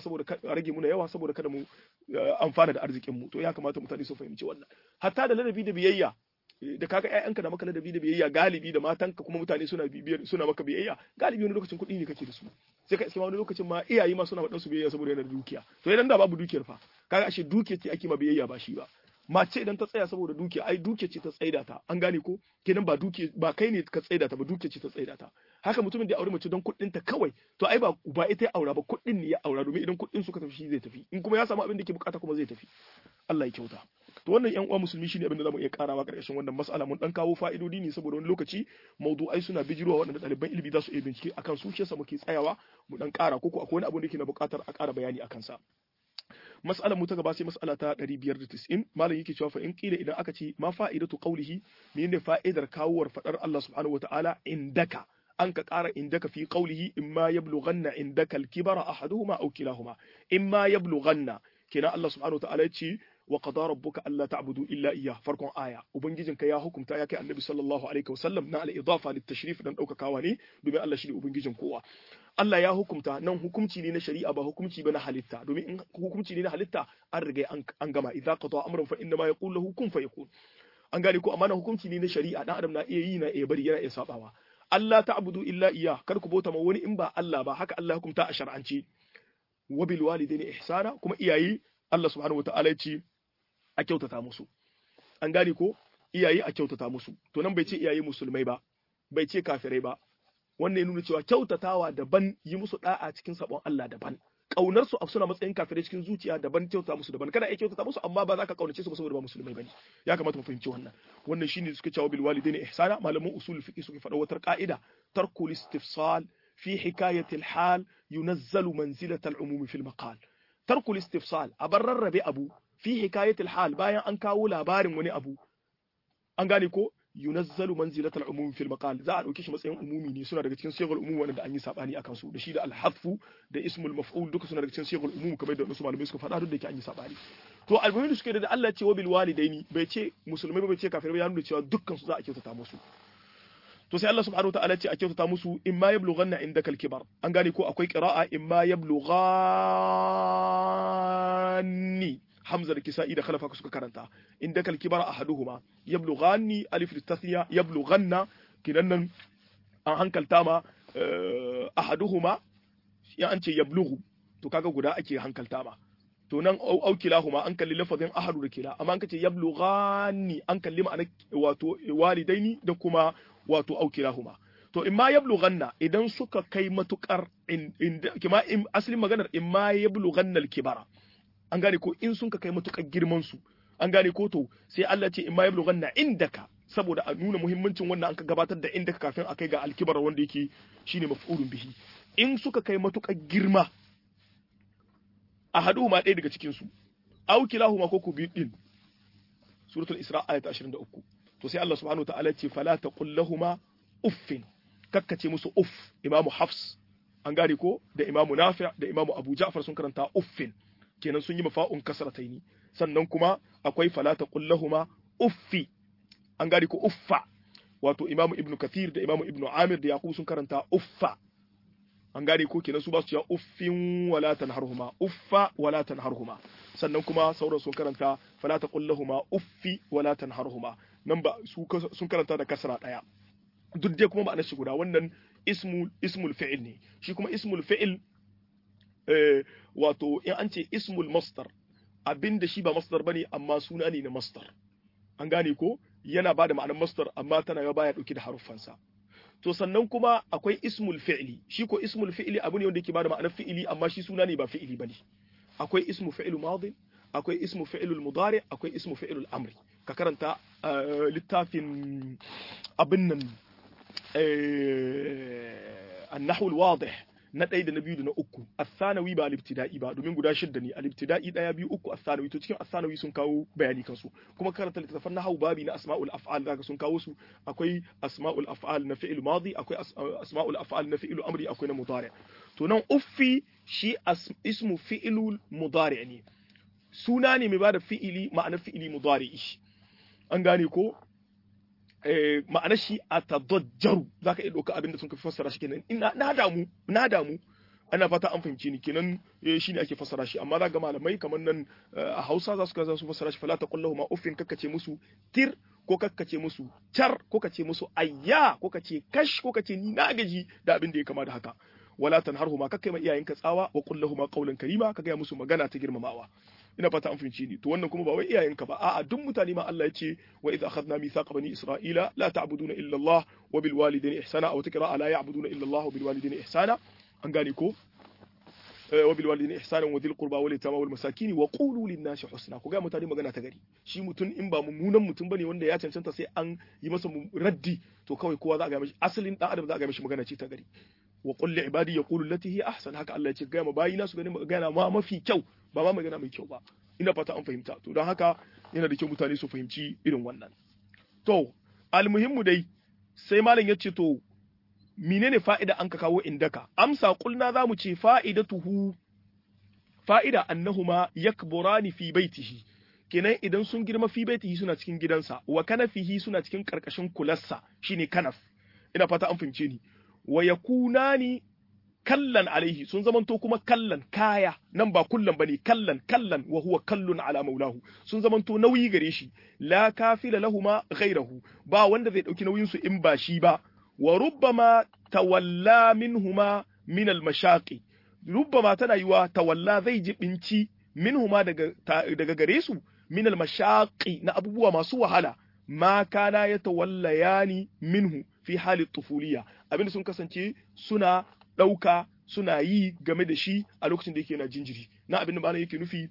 saboda kada mu amfana da arzikin mu to ya kamata mutane su fahimci wannan hatta da ladabi da biyayya da kaga ƴaƴanka da maka ladabi da biyayya galibi da matanka kuma mutane suna maka biyayya galibi wani lokacin kuɗi ne kake da su sai ka iske wani lokacin ma iyaye ma suna ma su biyayya saboda yana da dukiya to idan da babu dukiyar fa kaga ashe dukiyar ce ake ma biyayya ba shi ba mace idan ta tsaya saboda dukiya ai dukiya ce ta tsaida ta an gane ko kenan ba dukiya ba kai ne ka tsaida ta ba dukiya ce ta tsaida ta haka mutumin da ya aure mace don kuɗin ta kawai to ai ba ita ya aura ba kuɗin ne ya aura domin idan kuɗin suka tafi shi zai tafi in kuma ya samu abin da ke bukata kuma zai tafi Allah ya kyauta to wannan yan uwa musulmi shine abin da zamu iya karawa karkashin wannan mas'ala mun dan kawo fa'idodi ne saboda wani lokaci mawdu'ai suna bijirowa waɗanda ɗaliban ilimi za su iya bincike akan su shi yasa muke tsayawa mu dan kara ko akwai wani abu da yake na buƙatar a ƙara bayani akan sa mas'alar mu ta gaba sai mas'ala ta 590 malam yake cewa fa in kila idan aka ce ma fa'idatu qawlihi menene fa'idar kawowar fadar Allah subhanahu wataala indaka an ka ƙara indaka fi qawlihi imma yablughanna indaka al-kibara ahaduhuma aw kilahuma imma yablughanna kenan Allah subhanahu wataala ya ce wa qada rabbuka alla ta'budu illa iyyah farkon aya ubangijinka ya hukunta ya kai annabi sallallahu alaihi wasallam na al-idafa lit-tashrif dan daukakawa ne domin Allah shi ne ubangijin kowa Allah ya hukunta nan hukunci ne na shari'a ba hukunci ba na halitta domin in hukunci ne na halitta an riga an gama idza qada amran fa inna ma yaqulu lahu kun fayakun an gane ko amma na hukunci ne na shari'a dan adam na iya yi na iya bari yana iya sabawa Allah ta'budu illa iyyah kar ku bauta ma wani in ba Allah ba haka Allah ya hukunta a shar'ance wa bil walidaini ihsana kuma iyaye Allah subhanahu wataala ya ce a kyautata musu an gane ko iyaye a kyautata musu to nan bai ce iyaye musulmai ba bai ce kafirai ba wannan ya nuna cewa kyautatawa daban yi musu da'a cikin sabon Allah daban kaunar su suna matsayin kafirai cikin zuciya daban kyautata musu daban kada ai kyautata musu amma ba za ka kaunace su ba saboda ba musulmai bane ya kamata mu fahimci wannan shine suka cewa bil walidaini ihsana malaman usul fiqh suka faɗa wata ka'ida tarkul istifsal fi hikayati al hal yunazzalu manzilata al umum fi al maqal tarkul istifsal abarrabe abu fi hikayatil hal bayan an kawo labarin wani abu an gane ko yunazzalu manzilatal umum fil maqal za a dauke shi matsayin umumi ne suna daga cikin sigar umum wanda an yi sabani akan su da shi da al-hadfu da ismul maf'ul duka suna daga cikin sigar umum kamar da wasu malamai suka faɗa duk da yake an yi sabani to almuhim da suke da Allah ce wa bil walidaini bai ce musulmai bai ce kafirai ya nuna cewa dukkan su za a kyautata musu to sai Allah subhanahu wataala ce a kyautata musu imma yablughanna indaka al-kibar an gane ko akwai qira'a imma yablughanni hamza da kisa'i da khalafa suka karanta indaka al-kibar ahaduhuma yablughanni alif litathniya yablughanna kinan nan an hankalta ma ahaduhuma ya an ce yablughu to kaga guda ake hankalta ma to nan au kilahuma an kalli lafazin ahadu da kila amma an kace yablughani an kalli ma'ana wato walidaini da kuma wato au kilahuma to imma yablughanna idan suka kai matukar kima asalin maganar imma yablughanna al-kibara an gane ko in sun ka kai matukar girman su an gane ko to sai Allah ce imma yablughanna indaka saboda a nuna muhimmancin wannan an ka gabatar da indaka kafin a kai ga al-kibara wanda yake shine maf'ulun bihi in suka kai matukar girma ahaduhuma ɗaya daga cikin su aw kilahuma ko ku biyu din suratul isra ayat 23 to sai Allah subhanahu wataala ce fala taqul lahumu uffin kakkace musu uff imamu hafs an gane ko da imamu nafi' da imamu abu ja'far sun karanta uffin kenan sun yi mafa'un kasrataini sannan kuma akwai fala taqul lahumu uffi an gane ko uffa wato imamu ibnu kathir da imamu ibnu amir da yaqub sun karanta uffa an gane ko kenan su ba su cewa uffin wala tanharhuma uffa wala tanharhuma sannan kuma sauran sun karanta fala taqul lahumu uffi wala tanharhuma nan ba su sun karanta da kasra daya duk dai kuma ma'anar shi guda wannan ismul fi'il ne shi kuma ismul fi'il wato in an ce ismul masdar abinda shi ba masdar bane amma suna ne na masdar an gane ko yana bada ma'anar masdar amma tana ya baya dauke da haruffansa to sannan kuma akwai ismul fi'li shi ko ismul fi'li abu ne wanda yake bada ma'anar fi'ili amma shi suna ne ba fi'ili bane akwai ismu fi'lu madin akwai ismu fi'lul mudari akwai ismu fi'lul amri ka karanta littafin abin nan an-nahwu al-wadih na ɗaya da na biyu da na uku athanawi ba al-ibtida'i ba domin guda shidda ne al-ibtida'i ɗaya biyu uku athanawi to cikin athanawi sun kawo bayani kansu kuma karanta littafin nahwu babi na asma'ul af'al zaka sun kawo su akwai asma'ul af'al na fi'il madi akwai asma'ul af'al na fi'il amri akwai na mudari to nan uffi shi ismu fi'ilul mudari ne suna ne mai bada fi'ili ma'anar fi'ili mudari an gane ko ma'anar shi a tadajjaru za ka iya ɗauka abin da sun ka fassara shi kenan na damu ana fata an fahimci ni kenan shi ne ake fassara shi amma za ga malamai kamar nan a hausa za su fassara shi fala taqul lahumu uffin kakkace musu tir ko kakkace musu tar ko kace musu ayya ko kace kash ko kace ni na gaji da abin da ya kama da haka wala tanharhuma kakkai ma iyayenka tsawa wa qul lahumu qawlan karima ka ga musu magana ta girmamawa ina fata an fahimci ni to wannan kuma ba wai iyayenka ba a'a duk mutane ma Allah ya ce wa idza akhadna mithaqa bani isra'ila la ta'buduna illa Allah wa bil walidayni ihsana aw takra la ya'buduna illa Allah wa bil walidayni ihsana an gane ko wa bil walidayni ihsana wa dhil qurba wal yatama wal masakin wa qulu lin nasi husna ku ga mutane magana ta gari shi mutun in ba mummunan mutum bane wanda ya cancanta sai an yi masa raddi to kawai kowa za a ga mishi asalin dan adam za a ga mishi magana ce ta gari wa qul li ibadi yaqulu allati hi ahsan haka Allah ya ce ga ma bayina su gani magana ma mafi kyau ba ma magana mai kyau ba ina fata an fahimta to don haka yana da kyau mutane su fahimci irin wannan to almuhimmu dai sai malam ya ce to menene fa'ida an ka kawo indaka amsa kulna zamu ce fa'ida annahuma yakburani fi baitihi kenan idan sun girma fi baitihi suna cikin gidansa wa kanafihi suna cikin karkashin kularsa shine kanaf ina fata an fahimce ni wa yakunani kallan alaihi sun zamanto kuma kallan kaya nan ba kullan bane kallan wa huwa kallun ala maulahu sun zamanto nauyi gare shi la kafila lahuma ghairahu ba wanda zai dauki nauyin su in ba shi ba wa rubbama tawalla minhuma min al-mashaqi rubbama tana yiwa tawalla zai jibinci minhuma daga gare su min al-mashaqi na abubuwa masu wahala ma kana yatawallayani minhu fi hali tufuliya abinda sun kasance suna dauka suna yi game da shi a lokacin da yake na jinjiri na abin da malam yake nufi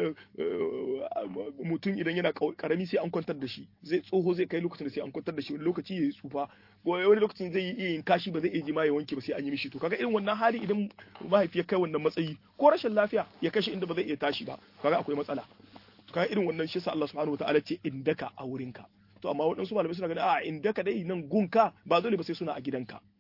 mutum idan yana karami sai an kwantar da shi zai tsoho zai kai lokacin da sai an kwantar da shi wani lokaci ya tsufa wani lokacin zai iya yin kashi ba zai iya jima ya wanke ba sai an yi mishi to kaga irin wannan hali idan mahaifi ya kai wannan matsayi ko rashin lafiya ya kashe inda ba zai iya tashi ba kaga akwai matsala to kaga irin wannan shi sa Allah subhanahu wataala ce indaka a wurinka to amma waɗansu malamai suna ganin a indaka dai nan gunka ba dole ba sai suna a gidanka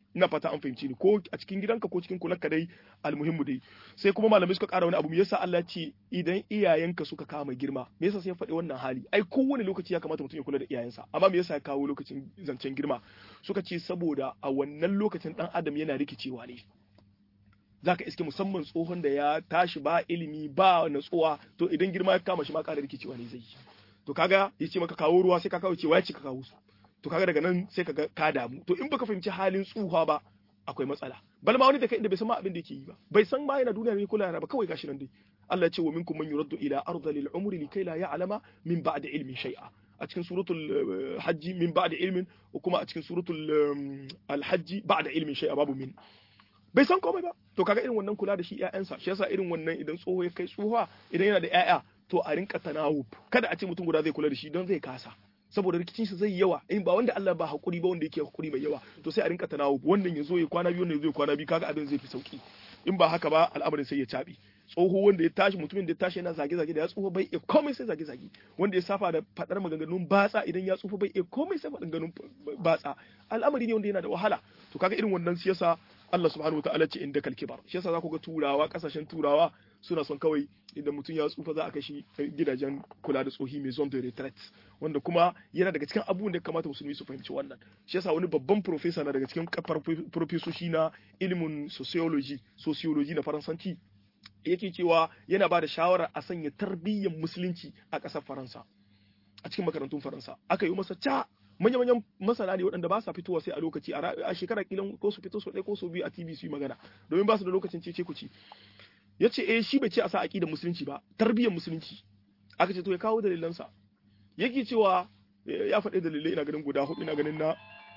ina fata an fahimci ni ko a cikin gidanka ko cikin kulanka dai almuhimmu dai sai kuma malamai suka ƙara wani abu me yasa Allah ce idan iyayenka suka kama girma me yasa sai ya faɗi wannan hali ai kowane lokaci ya kamata mutum ya kula da iyayensa amma me yasa ya kawo lokacin zancen girma suka ce saboda a wannan lokacin dan adam yana rikicewa ne zaka iske musamman tsohon da ya tashi ba ilimi ba natsuwa to idan girma ya kama shi ma ƙara rikicewa ne zai yi to kaga yace maka kawo ruwa sai ka kawo cewa ya ce ka kawo su to kaga daga nan sai kaga ka damu to in baka fahimci halin tsuha ba akwai matsala bal ma wani da kai inda bai san ma abin da yake yi ba bai san ma yana duniya ne kula yana ba kawai gashi nan dai Allah ya ce wa minkum man yuraddu ila ardhil umri likay la ya'lama min ba'di ilmin shay'a a cikin suratul hajji min ba'di ilmin ko kuma a cikin suratul al-hajji ba'da ilmin shay'a babu min bai san komai ba to kaga irin wannan kula da shi ƴaƴansa shi yasa irin wannan idan tsoho ya kai tsohuwa idan yana da ƴaƴa to a rinka tanawub kada a ce mutum guda zai kula da shi don zai kasa saboda rikicin shi zai yawa in ba wanda Allah ba hakuri ba wanda yake hakuri mai yawa to sai a rinka tanawub wannan yazo ya kwana biyu wannan yazo ya kwana biyu kaga abin zai fi sauki in ba haka ba al'amarin sai ya cabi tsoho wanda ya tashi mutumin da ya tashi yana zage-zage da ya tsufa bai iya komai sai zage-zage wanda ya safa da fadar maganganun batsa idan ya tsufa bai iya komai sai maganganun batsa al'amari ne wanda yana da wahala to kaga irin wannan siyasa Allah subhanahu wataala ce inda kalkibar shi yasa za ku ga turawa kasashen turawa suna son kawai idan mutum ya tsufa za a kai shi gidajen kula da tsohi mai zone de retraite wanda kuma yana daga cikin abubuwan da kamata musulmi su fahimci wannan shi yasa wani babban professor na daga cikin kafar profesoshi na ilimin sociology na faransanci yake cewa yana ba da shawarar a sanya tarbiyyar musulunci a ƙasar Faransa a cikin makarantun Faransa aka yi masa manya-manyan masana ne waɗanda ba sa fitowa sai a lokaci a shekara kilan ko su fito so ɗaya ko so biyu a TV su yi magana domin ba su da lokacin cece kuci ya ce shi bai ce a sa aƙidar musulunci ba tarbiyyar musulunci aka ce to ya kawo dalilansa yake cewa ya faɗi dalilai ina ganin guda hudu ina ganin na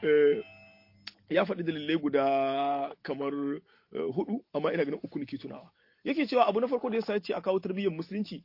ya faɗi dalilai guda kamar hudu amma ina ganin uku nake tunawa yake cewa abu na farko da yasa ya ce a kawo tarbiyyar musulunci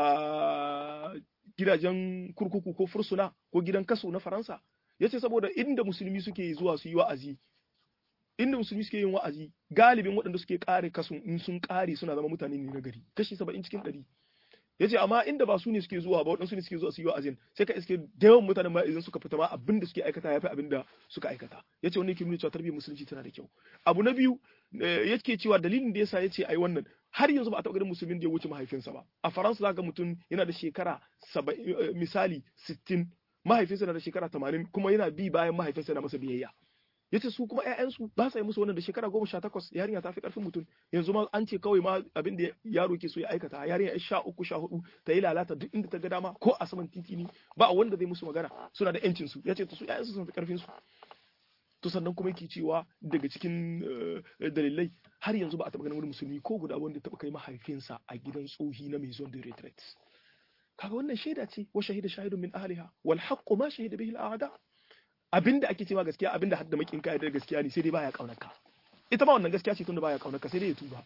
a gidajen kurkuku ko fursuna ko gidan kaso na Faransa yace saboda inda musulmi suke zuwa su yi wa'azi inda musulmi suke yin wa'azi galibin waɗanda suke kare kaso in sun kare suna zama mutane ne na gari kashi 70 cikin 100 yace amma inda ba su ne suke zuwa ba waɗansu ne suke zuwa su yi wa'azin sai ka iske da yawan mutanen ma idan suka fita ma abin da suke aikata yafi abin da suka aikata yace wannan yake nuna cewa tarbiyyar musulunci tana da kyau abu na biyu yake cewa dalilin da yasa yace ai wannan har yanzu ba a taɓa ganin musulmin da ya wuce mahaifinsa ba a faransa za ga mutum yana da shekara misali 60 mahaifinsa na da shekara 80 kuma yana bi bayan mahaifinsa yana masa biyayya yace su kuma ƴaƴansu ba sa yi musu wannan da shekara 18 yarinya ta fi karfin mutum yanzu ma an ce kawai ma abin da yaro ke so ya aikata yarinya 13 14 ta yi lalata duk inda ta ga dama ko a saman titi ne ba wanda zai musu magana suna da ƴancin su yace to su ƴaƴansu sun fi karfin su to sannan kuma yake cewa daga cikin dalilai har yanzu ba a taɓa ganin wani musulmi ko guda wanda taɓa kai mahaifinsa a gidan tsohi na maison de retraite kaga wannan shaida ce wa shahida shahidun min ahliha wal haqqu ma shahida bihi al a'da abinda ake cewa gaskiya abinda hadda makin ka da gaskiya ne sai dai baya kaunarka ita ma wannan gaskiya ce tunda baya kaunarka sai dai ya tuba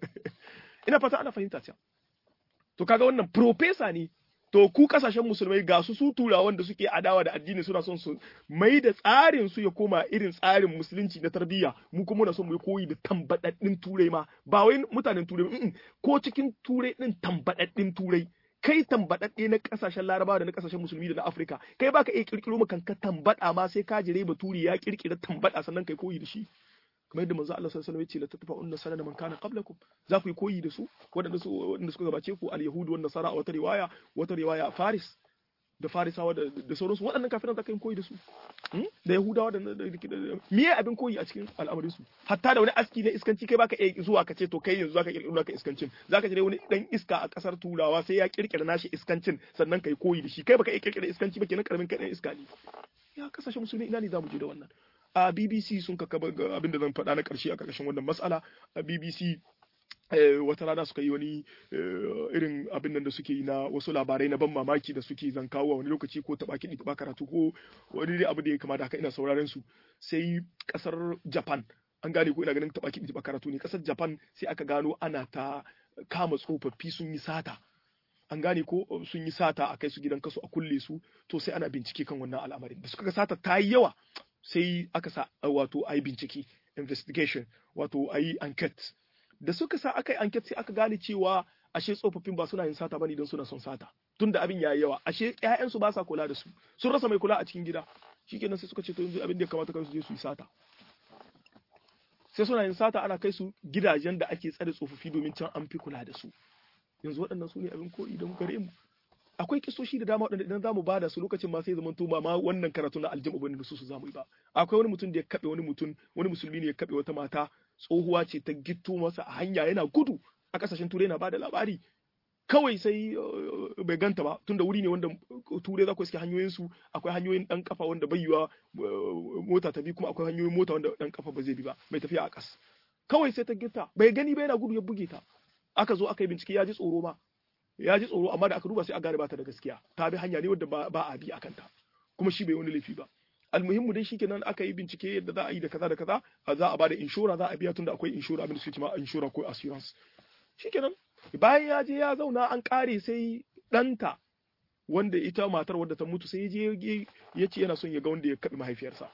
ina fata ana fahimta ta to kaga wannan professor ne to ku kasashen musulmai ga su turawan da suke adawa da addini suna son su mai da tsarin su ya koma irin tsarin musulunci na tarbiyya mu kuma muna son mu koyi da tambadaddin turai ma ba wai mutanen turai ko cikin turai din tambadaddin turai kai tambadadde na kasashen Larabawa da na kasashen musulmi da na Afirka kai baka iya kirkiro maka kanka tambada ma sai ka jire baturi ya kirkira tambada sannan kai koyi da shi kamar yadda manzo Allah sallallahu alaihi wasallam ya ce la tatfa'unna sanana man kana qablakum za ku yi koyi da su wadanda suka gabace ku al-yahudu wan nasara a wata riwaya faris da farisawa da sauransu waɗannan kafiran za ka yi koyi da su da yahudawa da miye abin koyi a cikin al'amarin su hatta da wani aski na iskanci kai baka iya zuwa ka ce to kai yanzu zaka kirkiro naka iskancin zaka je wani dan iska a kasar turawa sai ya kirkira nashi iskancin sannan kai koyi da shi kai baka iya kirkira iskanci ba kenan karamin kai dan iska ne ya kasashe musulmi ina ne zamu je da wannan a BBC sun ka abin da zan faɗa na ƙarshe a ƙarƙashin wannan mas'ala a BBC wata rana suka yi wani irin abin nan da suke yi na wasu labarai na ban mamaki da suke zan kawo wani lokaci ko taɓa kiɗi taɓa karatu ko wani dai abu da ya kama da haka ina sauraren su sai ƙasar Japan an gane ko ina ganin taɓa kiɗi taɓa karatu ne ƙasar Japan sai aka gano ana ta kama tsofaffi sun yi sata an gane ko sun yi sata a kai su gidan kasu a kulle su to sai ana bincike kan wannan al'amarin da suka ga sata ta yi yawa sai aka sa wato a yi bincike investigation wato a yi enquete da suka sa aka yi enquete sai aka gane cewa ashe tsofaffin ba suna yin sata bane don suna son sata tunda abin yayi yawa ashe ƴaƴansu ba sa kula da su sun rasa mai kula a cikin gida shikenan sai suka ce to yanzu abin da ya kamata kansu je su yi sata sai suna yin sata ana kai su gidajen da ake tsare tsofaffi domin can an fi kula da su. Yanzu waɗannan su ne abin koyi don gare mu. Akwai kisoshi da dama waɗanda idan zamu bada su lokacin ma sai zaman to ma wannan karatu na aljam'u bane su zamu yi ba. Akwai wani mutum da ya kabe wani musulmi ne ya kabe wata mata tsohuwa ce ta gitto masa a hanya yana gudu a kasashen turai na bada labari kawai sai bai ganta ba tunda wuri ne wanda turai za ku iske hanyoyin su akwai hanyoyin dan kafa wanda bai yiwa mota ta bi kuma akwai hanyoyin mota wanda dan kafa ba zai bi ba mai tafiya a kas kawai sai ta gitta bai gani ba yana gudu ya buge ta aka zo aka yi bincike ya ji tsoro ma ya ji tsoro amma da aka duba sai a gane ba ta da gaskiya ta bi hanya ne wadda ba a bi akan ta kuma shi bai wani laifi ba almuhimmu dai shikenan aka yi bincike yadda za a yi da kaza da kaza za a bada inshora za a biya tunda akwai inshora abin da suke cewa inshora ko assurance shikenan bayan ya je ya zauna an kare sai ɗanta wanda ita matar wadda ta mutu sai ya je ya ce yana son ya ga wanda ya kaɓi mahaifiyarsa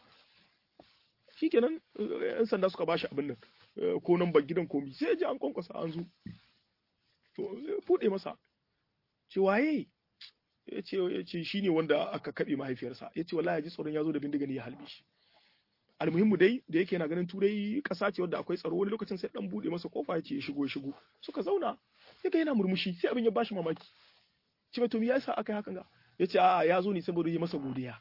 shikenan yan sanda suka bashi abin nan ko nan ban gidan komi sai ya je an kwankwasa an zo to buɗe masa ce waye ya ce shi ne wanda aka kaɓe mahaifiyarsa ya ce wallahi ya ji tsoron ya zo da bindiga ne ya halbe shi almuhimmu dai da yake yana ganin turai ƙasa ce wadda akwai tsaro wani lokacin sai dan buɗe masa kofa ya ce ya shigo suka zauna ya ga yana murmushi sai abin ya bashi mamaki ce to me yasa aka yi hakan ga ya ce a'a ya zo ne saboda yi masa godiya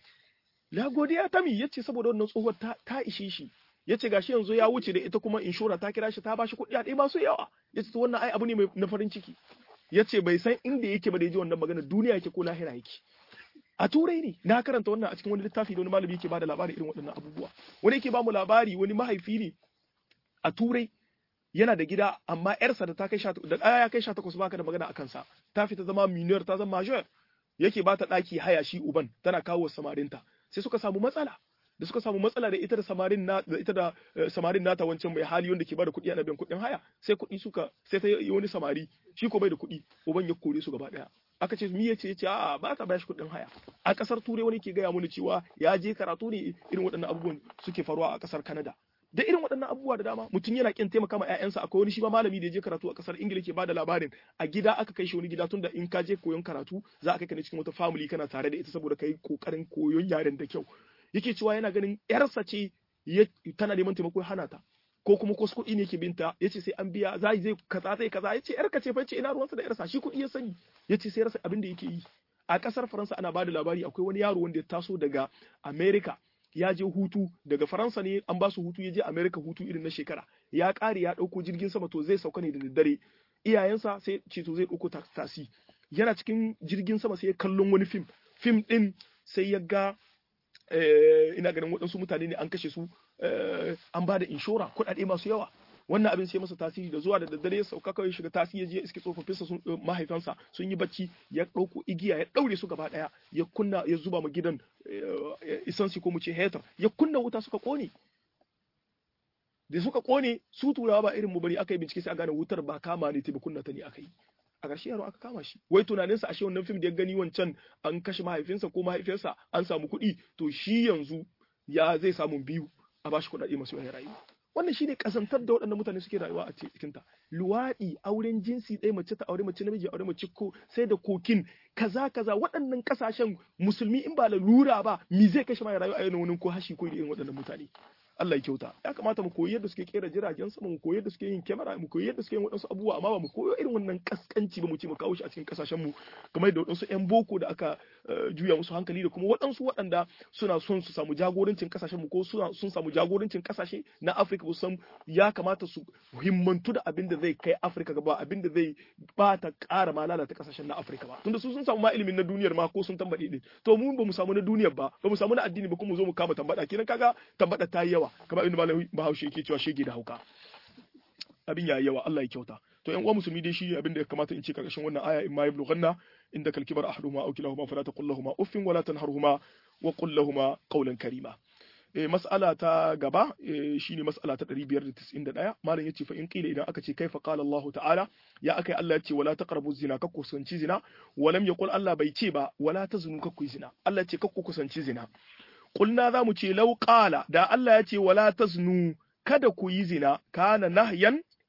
la godiya ta mi ya ce saboda wannan tsohuwar ta ishe shi ya ce gashi yanzu ya wuce da ita kuma inshora ta kira shi ta bashi kuɗi a ɗaya masu yawa ya ce wannan ai abu ne na farin ciki ya ce bai san inda yake ba da ya ji wannan magana duniya yake ko lahira yake a turai ne na karanta wannan a cikin wani littafi da wani malami yake bada labari irin waɗannan abubuwa wani yake ba mu labari wani mahaifi ne a turai yana da gida amma yarsa da ta kai da ɗaya ya kai 18 baka da magana a kansa ta fita zama minor ta zama major yake ba ta ɗaki haya shi uban tana kawo samarinta sai suka samu matsala da suka samu matsala da ita da samarin nata wancan mai hali wanda ke bada kuɗi ana biyan kuɗin haya sai sai ta yi wani samari shi ko bai da kuɗi uban ya kore su gaba ɗaya aka ce mi yace a'a ba ta bashi kuɗin haya a ƙasar turai wani ke gaya mana cewa ya je karatu ne irin waɗannan abubuwan suke faruwa a ƙasar Canada da irin waɗannan abubuwa da dama mutum yana kin taimaka ma ƴaƴansa akwai wani shi ma malami da ya je karatu a ƙasar Ingila ke bada labarin a gida aka kai shi wani gida tunda in ka je koyon karatu za a kai ka ne cikin wata family kana tare da ita saboda kai kokarin koyon yaren da kyau yake cewa yana ganin yarsa ce tana neman taimako hana ta ko kuma ko kuɗi ne ke binta yace sai an biya zai kaza yace yarka ce fa yace ina ruwansa da yarsa shi kuɗi ya sani yace sai rasa abin da yake yi a ƙasar Faransa ana bada labari akwai wani yaro wanda ya taso daga America ya je hutu daga Faransa ne an ba su hutu ya je America hutu irin na shekara ya ƙare ya ɗauko jirgin sama to zai sauka ne da daddare iyayensa sai ce to zai ɗauko taxi yana cikin jirgin sama sai ya kallon wani fim ɗin sai ya ga ina ganin waɗansu mutane ne an kashe su an ba da inshora kuɗaɗe masu yawa wannan abin sai masa tasiri da zuwa da daddare ya sauka kawai shiga tasiri ya je iske tsofaffinsa mahaifansa sun yi bacci ya ɗauko igiya ya ɗaure su gaba ɗaya ya kunna ya zuba ma gidan isansi ko mu ce hetar ya kunna wuta suka ƙone da suka ƙone su turawa ba irin mu bari aka yi bincike sai a gane wutar ba kama ne ta ba kunna ta ne aka yi a ƙarshe yaro aka kama shi wai tunaninsa ashe wannan fim da ya gani wancan an kashe mahaifinsa ko mahaifiyarsa an samu kuɗi to shi yanzu ya zai samu biyu a bashi kuɗaɗe masu yawan rayuwa wannan shine kasantar da waɗannan mutane suke rayuwa a cikin ta luwaɗi auren jinsi ɗaya mace ta aure mace namiji aure mace ko sai da kokin kaza waɗannan ƙasashen musulmi in ba lalura ba mi zai kashe mai rayuwa a yanayin ko hashi ko irin waɗannan mutane Allah ya kyauta ya kamata mu koyi yadda suke kera jiragen sama mu koyi yadda suke yin kyamara mu koyi yadda suke yin waɗansu abubuwa amma ba mu koyo irin wannan kaskanci ba mu ce mu kawo shi a cikin kasashen mu kamar da waɗansu ƴan boko da aka juya musu hankali da kuma waɗansu waɗanda suna son su samu jagorancin kasashen mu ko sun samu jagorancin kasashe na Afirka ba san ya kamata su himmantu da abin da zai kai Afirka gaba abin da zai bata ƙara ma lalata kasashen na Afirka ba tunda su sun samu ma ilimin na duniyar ma ko sun tambaɗe ne to mu ba mu samu na duniyar ba mu samu na addini ba kuma mu zo mu kama tambada kenan kaga tambada ta yi yawa kamar inda malamin Bahaushe yake cewa shege da hauka abin yayi yawa Allah ya kyauta to ƴan uwa musulmi dai shi abin da ya kamata in ce karkashin wannan aya in ma yablughanna inda kalkibar ahaduhuma aw kilahuma fala taqul lahumu uffin wala tanharhuma wa qul lahumu qawlan karima mas'ala ta gaba shine mas'ala ta 591 malam yace fa in qila idan aka ce kaifa qala Allah ta'ala ya akai Allah yace wala taqrabu zina kakku kusanci zina walam yaqul Allah bai ce ba wala tazunu kakku zina Allah yace kakku kusanci zina qulna za mu ce law qala da Allah yace wala taznu kada ku yi zina kana nahyan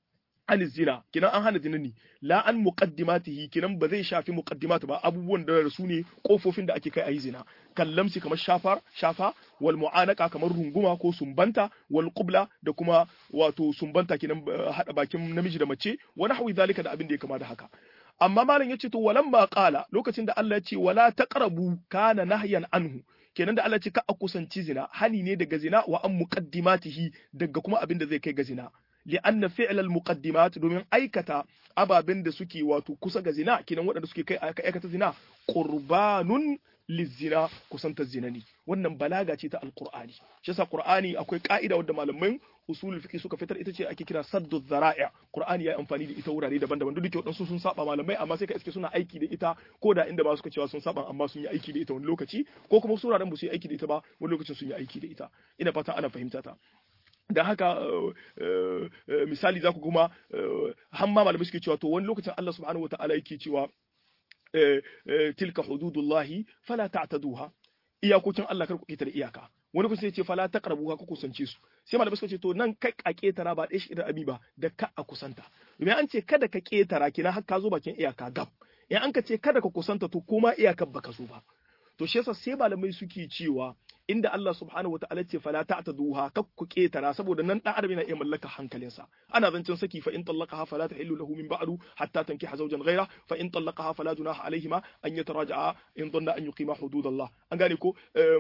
an zina kinan an hana zina ne la an muqaddimatihi kinan ba zai shafi muqaddimat ba abubuwan da su ne kofofin da ake kai ayi zina kallamsi kamar shafa wal mu'anaka kamar runguma ko sumbanta wal qubla da kuma wato sumbanta kinan hada bakin namiji da mace wa nahwi zalika da abin da ya kama da haka amma malam yace to walamma qala lokacin da Allah ya ce wala taqrabu kana nahyan anhu kenan da Allah ya ce ka a kusanci zina hani ne daga zina wa an muqaddimatihi daga kuma abin da zai kai ga zina li'anna fi'l al-muqaddimat domin aikata ababen da suke wato kusa ga zina kinan waɗanda suke kai aikata zina qurbanun lizina kusanta zina ne wannan balaga ce ta alqur'ani shi yasa qur'ani akwai ka'ida wadda malaman usulul fiqh suka fitar ita ce ake kira saddu dhara'i qur'ani ya amfani da ita wurare daban-daban duk da wadansu sun saba malamai amma sai ka iske suna aiki da ita ko da inda ba suka cewa sun saba amma sun yi aiki da ita wani lokaci ko kuma suraren ba su yi aiki da ita ba wani lokacin sun yi aiki da ita ina fata ana fahimta ta da haka misali za ku kuma hamma malamai suke cewa to wani lokacin Allah subhanahu wataala yake cewa tilka hududullahi fala ta'taduha iyakokin Allah kar ku ketare iyaka wani kusa ya ce fala taqrabuha ku kusance su sai malamai suka ce to nan kai a ketara ba dai shi da abi ba da ka a kusanta domin an ce kada ka ketara kina har ka zo bakin iyaka gab in an ka ce kada ka kusanta to kuma iyakar baka zo ba to shi yasa sai malamai suke cewa inda Allah subhanahu wataala ce fala ta'taduha kak ku ketara saboda nan dan adam yana iya mallaka hankalinsa ana zancin saki fa in talaqaha fala tahillu lahu min ba'du hatta tankiha zawjan ghayra fa in talaqaha fala junaha alayhima an yataraja'a in dhanna an yuqima hududallah an gane ko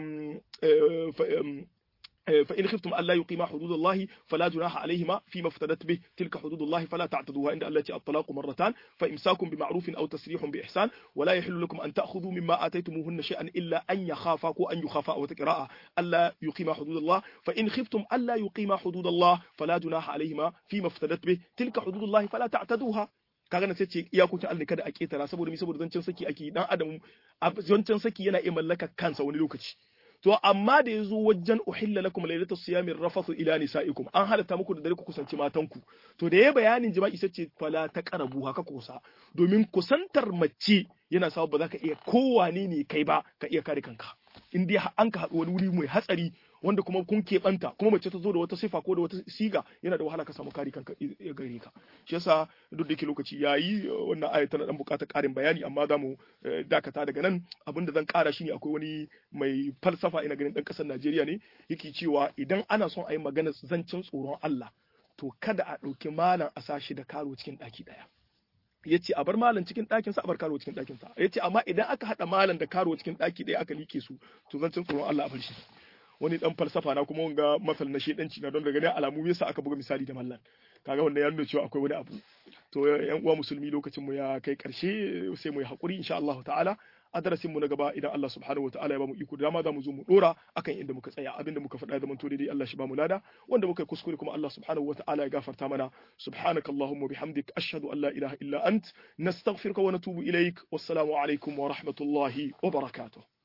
فإن خفتم ألا يقيما حدود الله فلا جناح عليهما فيما افتدت به تلك حدود الله فلا تعتدوها عند التي الطلاق مرتان فإمساك بمعروف أو تسريح بإحسان ولا يحل لكم أن تأخذوا مما آتيتموهن شيئا إلا أن يخافا أو تقراء ألا يقيما حدود الله فإن خفتم ألا يقيما حدود الله فلا جناح عليهما فيما افتدت به تلك حدود الله فلا تعتدوها kaga na sai ce iyakokin Allah kada a ketara saboda zancen saki ake dan adam zancen saki yana iya mallaka kansa wani lokaci to amma da yazo wajen uhilla lakum laylatu siyamir rafathu ila nisaikum an halatta muku da dare ku kusanci matanku to da yayi bayanin jima'i sai ce fala taqrabu haka kusa domin kusantar mace yana sawa ba za ka iya kowane ne kai ba ka iya kare kanka in dai an ka haɗu wani wuri mai hatsari wanda kuma kun keɓanta kuma mace ta zo da wata sifa ko da wata siga yana da wahala ka samu kare kanka ya gare ka shi yasa duk da yake lokaci yayi wannan ayat tana dan buƙatar ƙarin bayani amma za mu dakata daga nan abinda zan ƙara shine akwai wani mai falsafa ina ganin dan ƙasar Najeriya ne yake cewa idan ana son a yi maganar zancen tsoron Allah to kada a ɗauki malam a sashi da karo cikin ɗaki ɗaya yace a bar malam cikin ɗakin sa a bar karo cikin ɗakin sa yace amma idan aka haɗa malam da karo cikin ɗaki ɗaya aka like su to zancen tsoron Allah a bar shi wani dan falsafa na kuma wanga masal na shedanci na don daga ne alamu yasa aka buga misali da mallan kaga wannan ya nuna cewa akwai wani abu to yan uwa musulmi lokacin mu ya kai karshe sai mu yi hakuri insha Allah ta'ala a darasin mu na gaba idan Allah subhanahu wa ta'ala ya bamu iko da dama za mu zo mu dora akan inda muka tsaya abinda muka faɗa da manto daidai Allah shi ba mu lada wanda muka kuskure kuma Allah subhanahu wa ta'ala ya gafarta mana subhanakallahumma bihamdik ashhadu an la ilaha illa ant nastaghfiruka wa natubu ilaik wassalamu alaikum wa rahmatullahi wa barakatuh